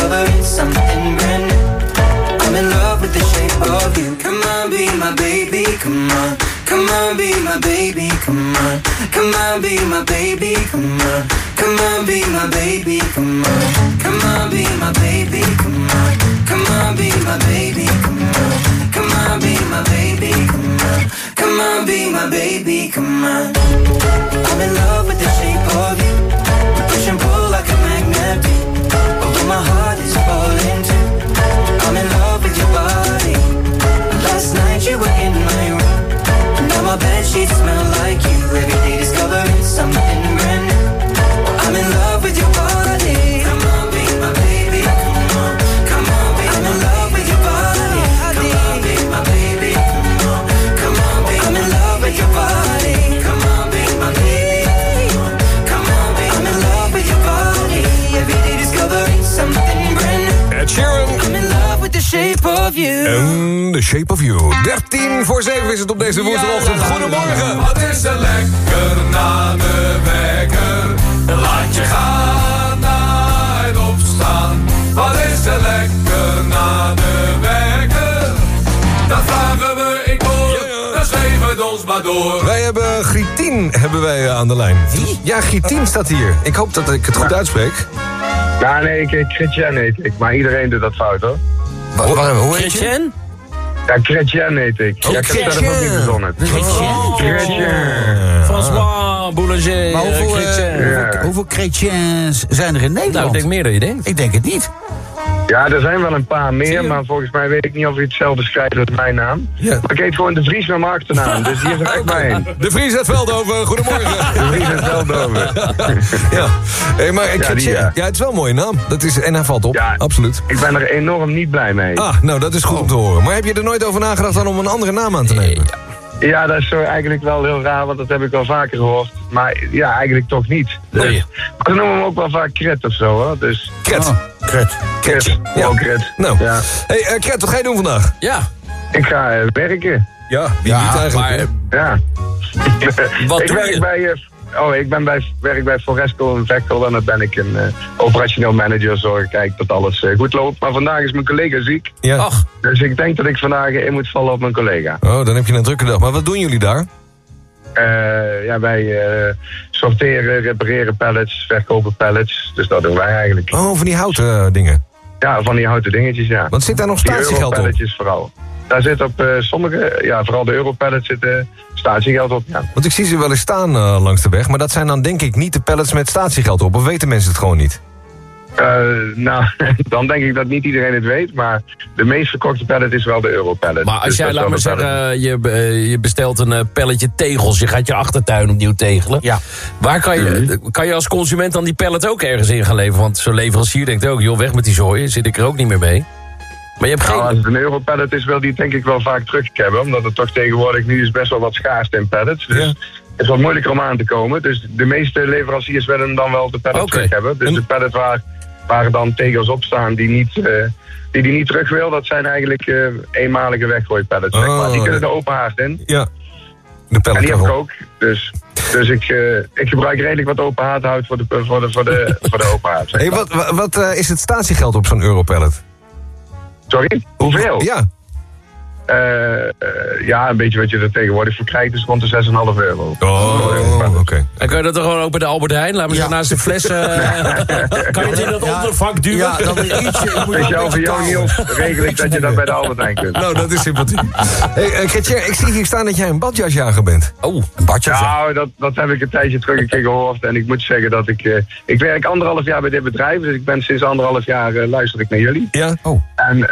discovering something brand new. I'm in love with the shape of you. Come on, be my baby, come on. Come on, be my baby, come on. Come on, be my baby, come on. Come on, be my baby, come on. Come on, be my baby, come on. Come on, be my baby, come on. Come on, be my baby, come on. Come on, be my baby, come on. I'm in love with the shape of you. We push and pull like a magnet do. Although my heart is falling too. I'm in love with your body. Last night you were in my room. Now my bedsheets smell like you. Every day discovering something brand new. I'm in love with your body. Come on, be my baby. Come on, come on, be I'm in love with your body. Come on, be my baby. Come on, come on, be I'm in love with your body. Come on, be my baby. Come on, be I'm in love with your body. Every day discovering something brand new. Ed Sheeran. I'm in love with the shape of you. En The Shape of You. 13:07 is het op deze woensdagochtend. Goedemorgen. Wat is er lekker na de wekker? Laat je gaan naar het opstaan. Wat is er lekker na de wekker? Dat vragen we, ik hoor. Dus geef het ons maar door. Wij hebben Grietien aan de lijn. Wie? Ja, Grietien staat hier. Ik hoop dat ik het goed uitspreek. Nou, nee, Chrétien heet ik. Maar iedereen doet dat fout, hoor. Hoe heet je? Ja, Chrétien heet ik. Ja, ik heb dat ook niet verzonnen. Chrétien. François Boulanger. Maar hoeveel chrétiens zijn er in Nederland? Nou, ik denk meer dan je denkt. Ik denk het niet. Ja, er zijn wel een paar meer, maar volgens mij weet ik niet of je hetzelfde schrijft als mijn naam. Ja. Maar ik heet gewoon De Vries met mijn achternaam, dus hier is er echt bij een. De Vries uit Veldhoven, goedemorgen. De Vries uit Veldhoven. Ja, hey, maar ja, het is wel een mooie naam. Dat is, en hij valt op, ja, absoluut. Ik ben er enorm niet blij mee. Ah, nou dat is goed om te horen. Maar heb je er nooit over nagedacht dan om een andere naam aan te nemen? Ja, dat is zo eigenlijk wel heel raar, want dat heb ik wel vaker gehoord. Maar ja, eigenlijk toch niet. Dus, nee. We noemen hem ook wel vaak Kret of zo, hoor. Dus, Kret. Kret. Ja, Kret. Nou, ja. Hey, Kret, wat ga je doen vandaag? Ja. Ik ga werken. Ja, wie niet eigenlijk? Maar, ja. Wat ik doe werk je? bij... werk bij Foresco in Vechtel en dan ben ik een operationeel manager. Zorg kijk dat alles goed loopt. Maar vandaag is mijn collega ziek. Ja. Ach. Dus ik denk dat ik vandaag in moet vallen op mijn collega. Oh, dan heb je een drukke dag. Maar wat doen jullie daar? Ja, wij sorteren, repareren pallets, verkopen pallets. Dus dat doen wij eigenlijk. Oh, van die houten dingen? Ja, van die houten dingetjes, ja. Want zit daar nog statiegeld op? Palletjes vooral. Daar zit op sommige, ja, vooral de Europallets zit statiegeld op, ja. Want ik zie ze wel eens staan langs de weg, maar dat zijn dan denk ik niet de pallets met statiegeld op. Of weten mensen het gewoon niet? Nou, dan denk ik dat niet iedereen het weet, maar de meest verkochte pallet is wel de Europallet. Maar als dus jij, laat maar zeggen, je bestelt een palletje tegels, je gaat je achtertuin opnieuw tegelen. Ja. Waar kan je als consument dan die pallet ook ergens in gaan leveren? Want zo'n leverancier denkt ook, joh, weg met die zooi, zit ik er ook niet meer mee. Maar je hebt Als het een Europallet is, wil die denk ik wel vaak terug hebben, omdat het toch tegenwoordig nu is best wel wat schaarste in pallets. Dus het is wat moeilijker om aan te komen. Dus de meeste leveranciers willen hem dan wel de pallet terug hebben. Dus de pallet waar dan tegels op staan die niet terug wil, dat zijn eigenlijk eenmalige weggooipallets. Oh, maar die kunnen de open haard in. Ja. De pallet en die heb ik ook. Dus ik gebruik redelijk wat open haardhout voor de open haard. Hey, wat is het statiegeld op zo'n Europallet? Sorry? Hoeveel? Ja. Ja, een beetje wat je er tegenwoordig voor krijgt is rond de €6,5. Oh, oké. En kan je dat toch gewoon ook bij de Albert Heijn? Laat me zo naast de fles... kan je het in dat ondervak duwen? Ja, dan weer ietsje. Speciaal voor jou niet op regel ik dat je dat bij de Albert Heijn kunt. Nou, dat is sympathiek. Hey, Chrétien, ik zie hier staan dat jij een badjasjager bent. Oh, een badjasjager? Nou, dat heb ik een tijdje terug een keer gehoord. En ik moet zeggen dat ik werk 1,5 jaar bij dit bedrijf. Dus ik ben sinds 1,5 jaar luister ik naar jullie. Ja? Oh. En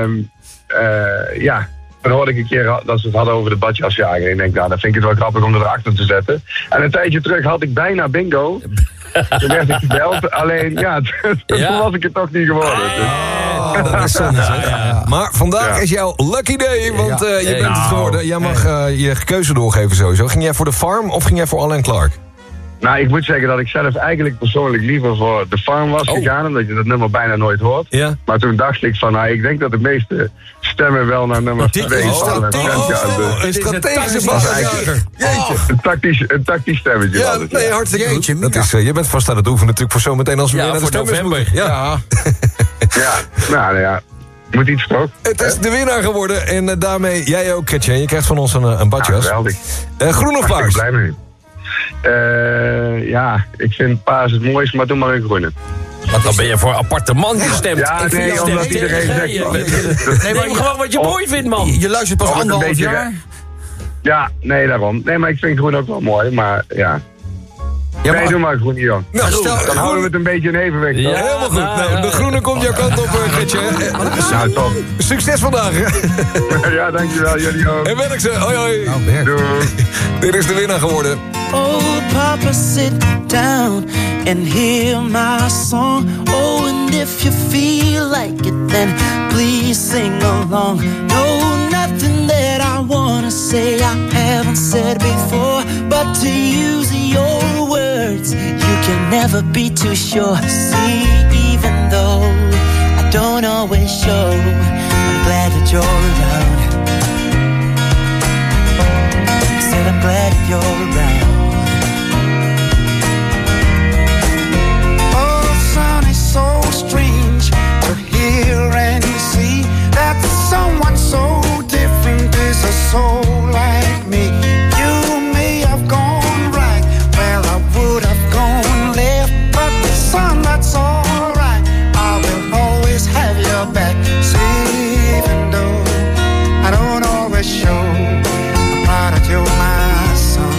ja... Dan hoorde ik een keer dat ze het hadden over de badjasjager. Ik denk, nou, dat vind ik het wel grappig om erachter te zetten. En een tijdje terug had ik bijna bingo. Toen werd ik gebeld. Alleen, ja, toen was ik het toch niet geworden. Dus. Dat is zonde, zeg. Maar vandaag is jouw lucky day, want je bent het geworden. Jij mag je keuze doorgeven sowieso. Ging jij voor de Farm of ging jij voor Alain Clark? Nou, ik moet zeggen dat ik zelf eigenlijk persoonlijk liever voor de Farm was gegaan, omdat je dat nummer bijna nooit hoort. Ja. Maar toen dacht ik van, nou, ik denk dat de meeste stemmen wel naar nummer 2 gaan. Een strategische badjasjager. Jeetje. Een tactisch stemmetje. Ja, nee, hartstikke goed. Dat is, je bent vast aan het oefenen natuurlijk voor zometeen als we weer naar de voor november. Ja. Ja, nou ja. Moet iets toch? Het is de winnaar geworden en daarmee jij ook, Chrétien. Je krijgt van ons een badjas. Ja, geweldig. Groen of paars? Ik ben blij mee. Ja, ik vind paars het mooiste, maar doe maar een groene. Want dan ben je voor appartement gestemd. Ja, nee, omdat iedereen zegt... Nee, maar gewoon wat je mooi vindt, man. Je luistert pas 1,5 jaar. Ja, nee, daarom. Nee, maar ik vind groen ook wel mooi, maar ja... Ja, nee, doe maar groen, Jan. Nou, dan houden we het een beetje in evenwicht. Ja, helemaal goed. Nou, de groene komt jouw kant op, Chrétien. Nou, top. Succes vandaag. Ja, dankjewel. Jullie ook. En werk ze. Hoi, hoi. Doei. Dit is de winnaar geworden. Oh, papa, sit down and hear my song. Oh, and if you feel like it, then please sing along. No, nothing that I wanna say I haven't said before, but to use your words, you can never be too sure. See, even though I don't always show, I'm glad that you're around. Said I'm glad that you're around. So strange to hear and see that someone so different is a soul like me. You may have gone right where I would have gone left, but son, that's alright. I will always have your back. See, even though I don't always show, I'm proud that you're my son.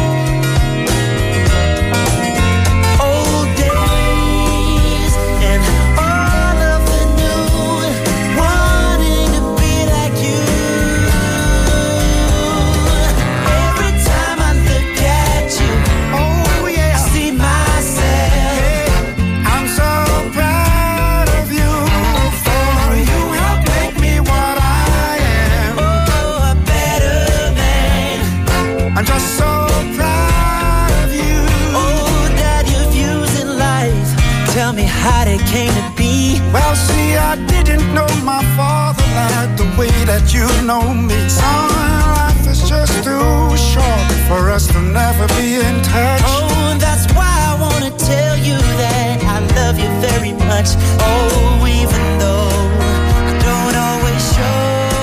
How they came to be. Well, see, I didn't know my father like the way that you know me. Son, life is just too short for us to never be in touch. Oh, that's why I wanna tell you that I love you very much. Oh, even though I don't always show.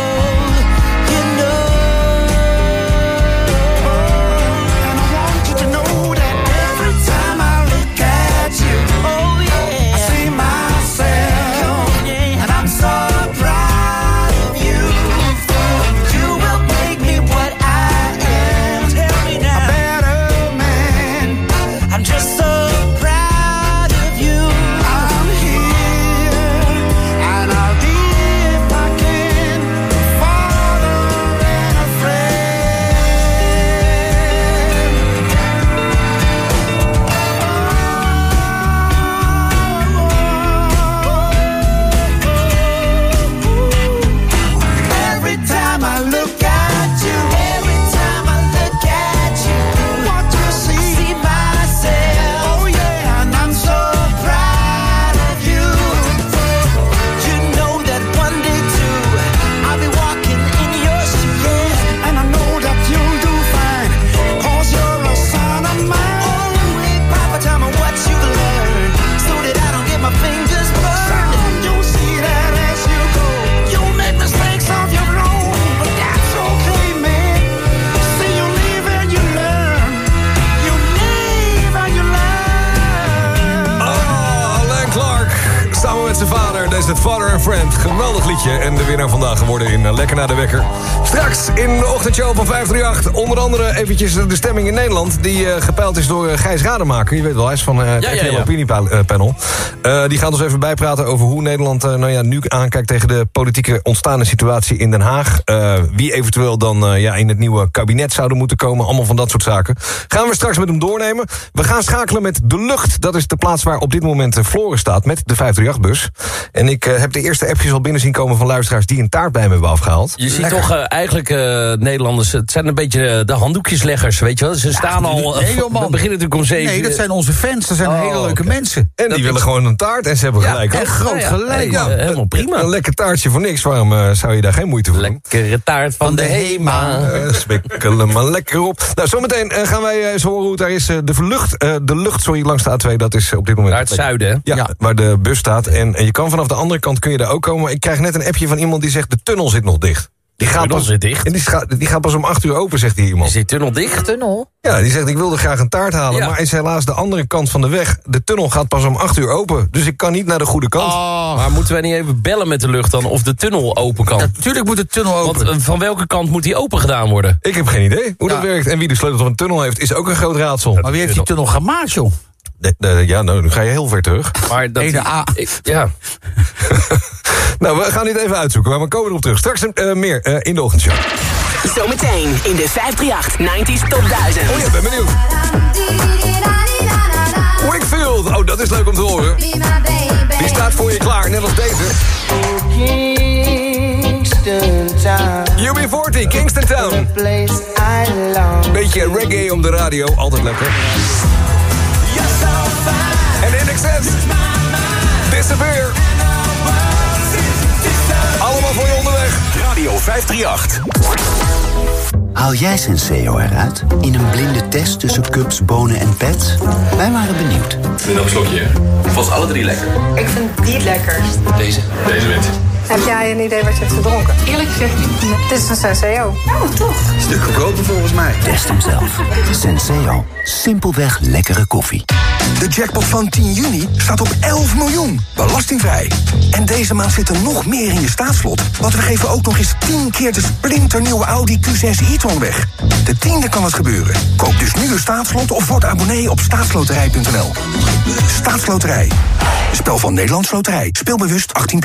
Father and Friend, geweldig liedje. En de winnaar vandaag geworden in Lekker na de Wekker. Straks in de ochtendshow van 538. Onder andere eventjes de stemming in Nederland. Die gepeild is door Gijs Rademaker. Je weet wel, hij is van het RTL Opiniepanel. Die gaat ons even bijpraten over hoe Nederland nu aankijkt tegen de politieke ontstaande situatie in Den Haag. Wie eventueel dan in het nieuwe kabinet zouden moeten komen. Allemaal van dat soort zaken. Gaan we straks met hem doornemen. We gaan schakelen met De Lucht. Dat is de plaats waar op dit moment Floris staat met de 538-bus. En ik heb de eerste appjes al binnen zien komen van luisteraars die een taart bij me hebben afgehaald. Je ziet toch eigenlijk Nederlanders, het zijn een beetje de handdoekjesleggers, weet je wel. Ze staan al, we beginnen natuurlijk om 7 uur. Nee, dat zijn onze fans, dat zijn hele leuke mensen. En die willen gewoon een taart en ze hebben gelijk. En groot gelijk. Ja, helemaal prima. Een lekker taartje voor niks, waarom zou je daar geen moeite voor doen? Lekkere taart van de Hema. Smikkelen maar lekker op. Nou, zometeen gaan wij zo horen hoe het daar is. De lucht langs de A2, dat is op dit moment... Naar het zuiden, hè? Ja, waar de bus staat. En je kan vanaf de andere kant kun je daar ook komen. Ik krijg net een appje van iemand die zegt, de tunnel zit nog dicht. Die zit dicht? En die gaat pas om 8 uur open, zegt hier iemand. Is die tunnel dicht? Tunnel? Ja, die zegt, ik wilde graag een taart halen, maar is helaas de andere kant van de weg. De tunnel gaat pas om 8 uur open, dus ik kan niet naar de goede kant. Maar moeten wij niet even bellen met de lucht dan, of de tunnel open kan? Natuurlijk moet de tunnel open. Want van welke kant moet die open gedaan worden? Ik heb geen idee hoe dat werkt. En wie de sleutel van een tunnel heeft, is ook een groot raadsel. Maar wie heeft die tunnel gemaakt, joh? Ja, nou, nu ga je heel ver terug. Maar dat... Ja. Nou, we gaan dit even uitzoeken, maar we komen erop terug. Straks meer in de ochtendshow. Zometeen in de 538 90s Top 1000. Oh ja, ben benieuwd. Wakefield, dat is leuk om te horen. Die staat voor je klaar, net als deze. UB40, Kingston Town. Beetje reggae om de radio, altijd lekker. En NXS, Disappear. Allemaal voor je onderweg. Radio 538. Haal jij Senseo eruit in een blinde test tussen cups, bonen en pets? Wij waren benieuwd. Ik vind nog een slokje, hè? Ik vond ze alle 3 lekker. Ik vind die het lekkerst. Deze wint. Heb jij een idee wat je hebt gedronken? Eerlijk gezegd niet. Dit is een Senseo. Oh, toch? Stuk goedkoper volgens mij. Test hem zelf. Senseo. Simpelweg lekkere koffie. De jackpot van 10 juni staat op 11 miljoen. Belastingvrij. En deze maand zit er nog meer in je staatslot. Want we geven ook nog eens 10 keer de splinternieuwe Audi Q6 e-tron weg. De 10e kan het gebeuren. Koop dus nu een staatslot of word abonnee op staatsloterij.nl. Staatsloterij. Spel van Nederlands Loterij. Speelbewust 18+.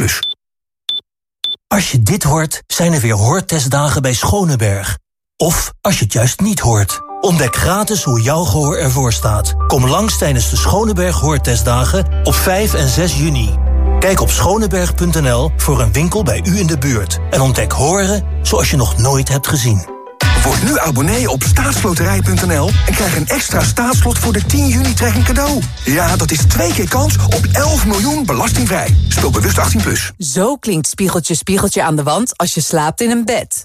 Als je dit hoort, zijn er weer hoortestdagen bij Schoneberg. Of als je het juist niet hoort. Ontdek gratis hoe jouw gehoor ervoor staat. Kom langs tijdens de Schoneberg Hoortestdagen op 5 en 6 juni. Kijk op schoneberg.nl voor een winkel bij u in de buurt. En ontdek horen zoals je nog nooit hebt gezien. Word nu abonnee op staatsloterij.nl en krijg een extra staatslot voor de 10 juni trekking cadeau. Ja, dat is 2 keer kans op 11 miljoen belastingvrij. Speel bewust 18+. Zo klinkt spiegeltje, spiegeltje aan de wand als je slaapt in een bed.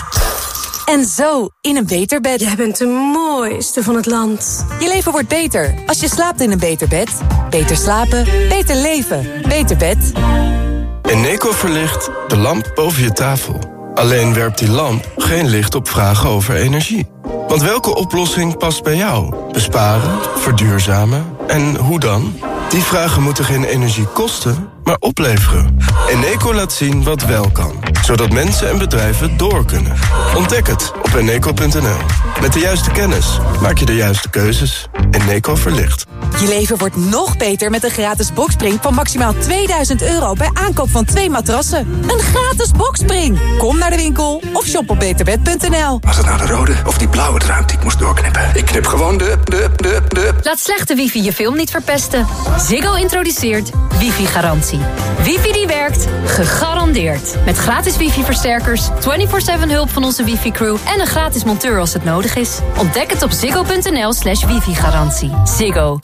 En zo in een beter bed. Jij bent de mooiste van het land. Je leven wordt beter als je slaapt in een beter bed. Beter slapen, beter leven. Beter bed. Eneco verlicht de lamp boven je tafel. Alleen werpt die lamp geen licht op vragen over energie. Want welke oplossing past bij jou? Besparen, verduurzamen en hoe dan? Die vragen moeten geen energie kosten, maar opleveren. Eneco laat zien wat wel kan, zodat mensen en bedrijven door kunnen. Ontdek het op eneco.nl. Met de juiste kennis maak je de juiste keuzes. Eneco verlicht. Je leven wordt nog beter met een gratis boxspring van maximaal €2000 bij aankoop van 2 matrassen. Een gratis boxspring. Kom naar de winkel of shop op beterbed.nl. Was het nou de rode of die blauwe draad die ik moest doorknippen? Ik knip gewoon de... Laat slechte wifi je film niet verpesten. Ziggo introduceert wifi-garantie. Wifi die werkt, gegarandeerd. Met gratis wifi-versterkers, 24/7 hulp van onze wifi-crew... en een gratis monteur als het nodig is. Ontdek het op ziggo.nl/wifi-garantie. Ziggo.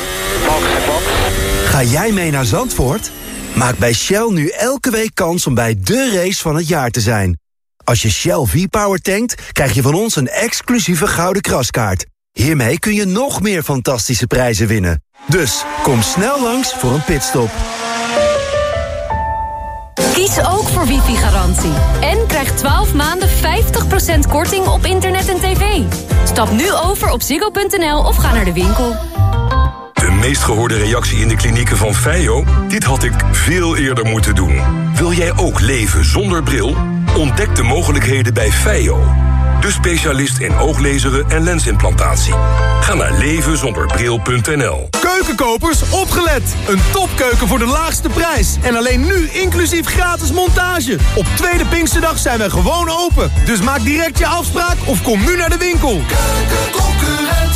Ga jij mee naar Zandvoort? Maak bij Shell nu elke week kans om bij de race van het jaar te zijn. Als je Shell V-Power tankt, krijg je van ons een exclusieve gouden kraskaart. Hiermee kun je nog meer fantastische prijzen winnen. Dus kom snel langs voor een pitstop. Kies ook voor wifi-garantie. En krijg 12 maanden 50% korting op internet en tv. Stap nu over op ziggo.nl of ga naar de winkel. De meest gehoorde reactie in de klinieken van Feio? Dit had ik veel eerder moeten doen. Wil jij ook leven zonder bril? Ontdek de mogelijkheden bij Feio. De specialist in ooglezeren en lensimplantatie. Ga naar levenzonderbril.nl. Keukenkopers, opgelet! Een topkeuken voor de laagste prijs. En alleen nu inclusief gratis montage. Op tweede Pinksterdag zijn we gewoon open. Dus maak direct je afspraak of kom nu naar de winkel. Keukenconcurrent,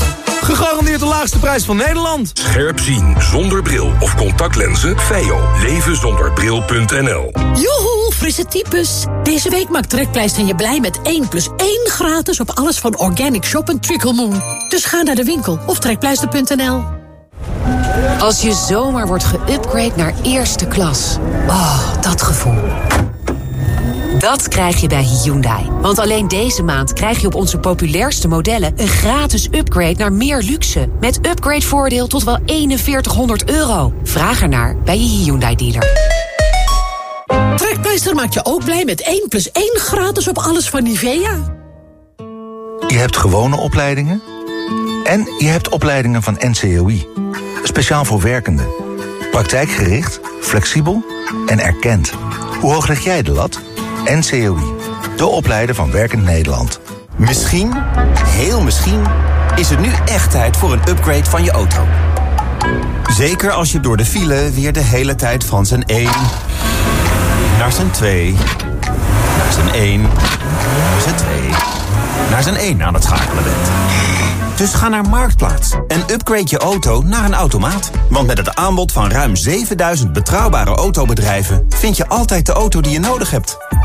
Gegarandeerd de laagste prijs van Nederland. Scherp zien zonder bril of contactlenzen? Feio. Levenzonderbril.nl. Joehoe, frisse types. Deze week maakt Trekpleister je blij met 1+1 gratis op alles van Organic Shop en Trickle Moon. Dus ga naar de winkel of trekpleister.nl. Als je zomaar wordt geüpgrade naar eerste klas. Oh, dat gevoel. Dat krijg je bij Hyundai. Want alleen deze maand krijg je op onze populairste modellen een gratis upgrade naar meer luxe. Met upgradevoordeel tot wel €4100. Vraag ernaar bij je Hyundai-dealer. Trekpleister maakt je ook blij met 1+1 gratis op alles van Nivea. Je hebt gewone opleidingen en je hebt opleidingen van NCOI. Speciaal voor werkenden. Praktijkgericht, flexibel en erkend. Hoe hoog leg jij de lat? NCOI, de opleider van Werkend Nederland. Misschien, heel misschien, is het nu echt tijd voor een upgrade van je auto. Zeker als je door de file weer de hele tijd van zijn 1 naar zijn 2, naar zijn 1, naar zijn 2, naar zijn 1 aan het schakelen bent. Dus ga naar Marktplaats en upgrade je auto naar een automaat. Want met het aanbod van ruim 7000 betrouwbare autobedrijven vind je altijd de auto die je nodig hebt.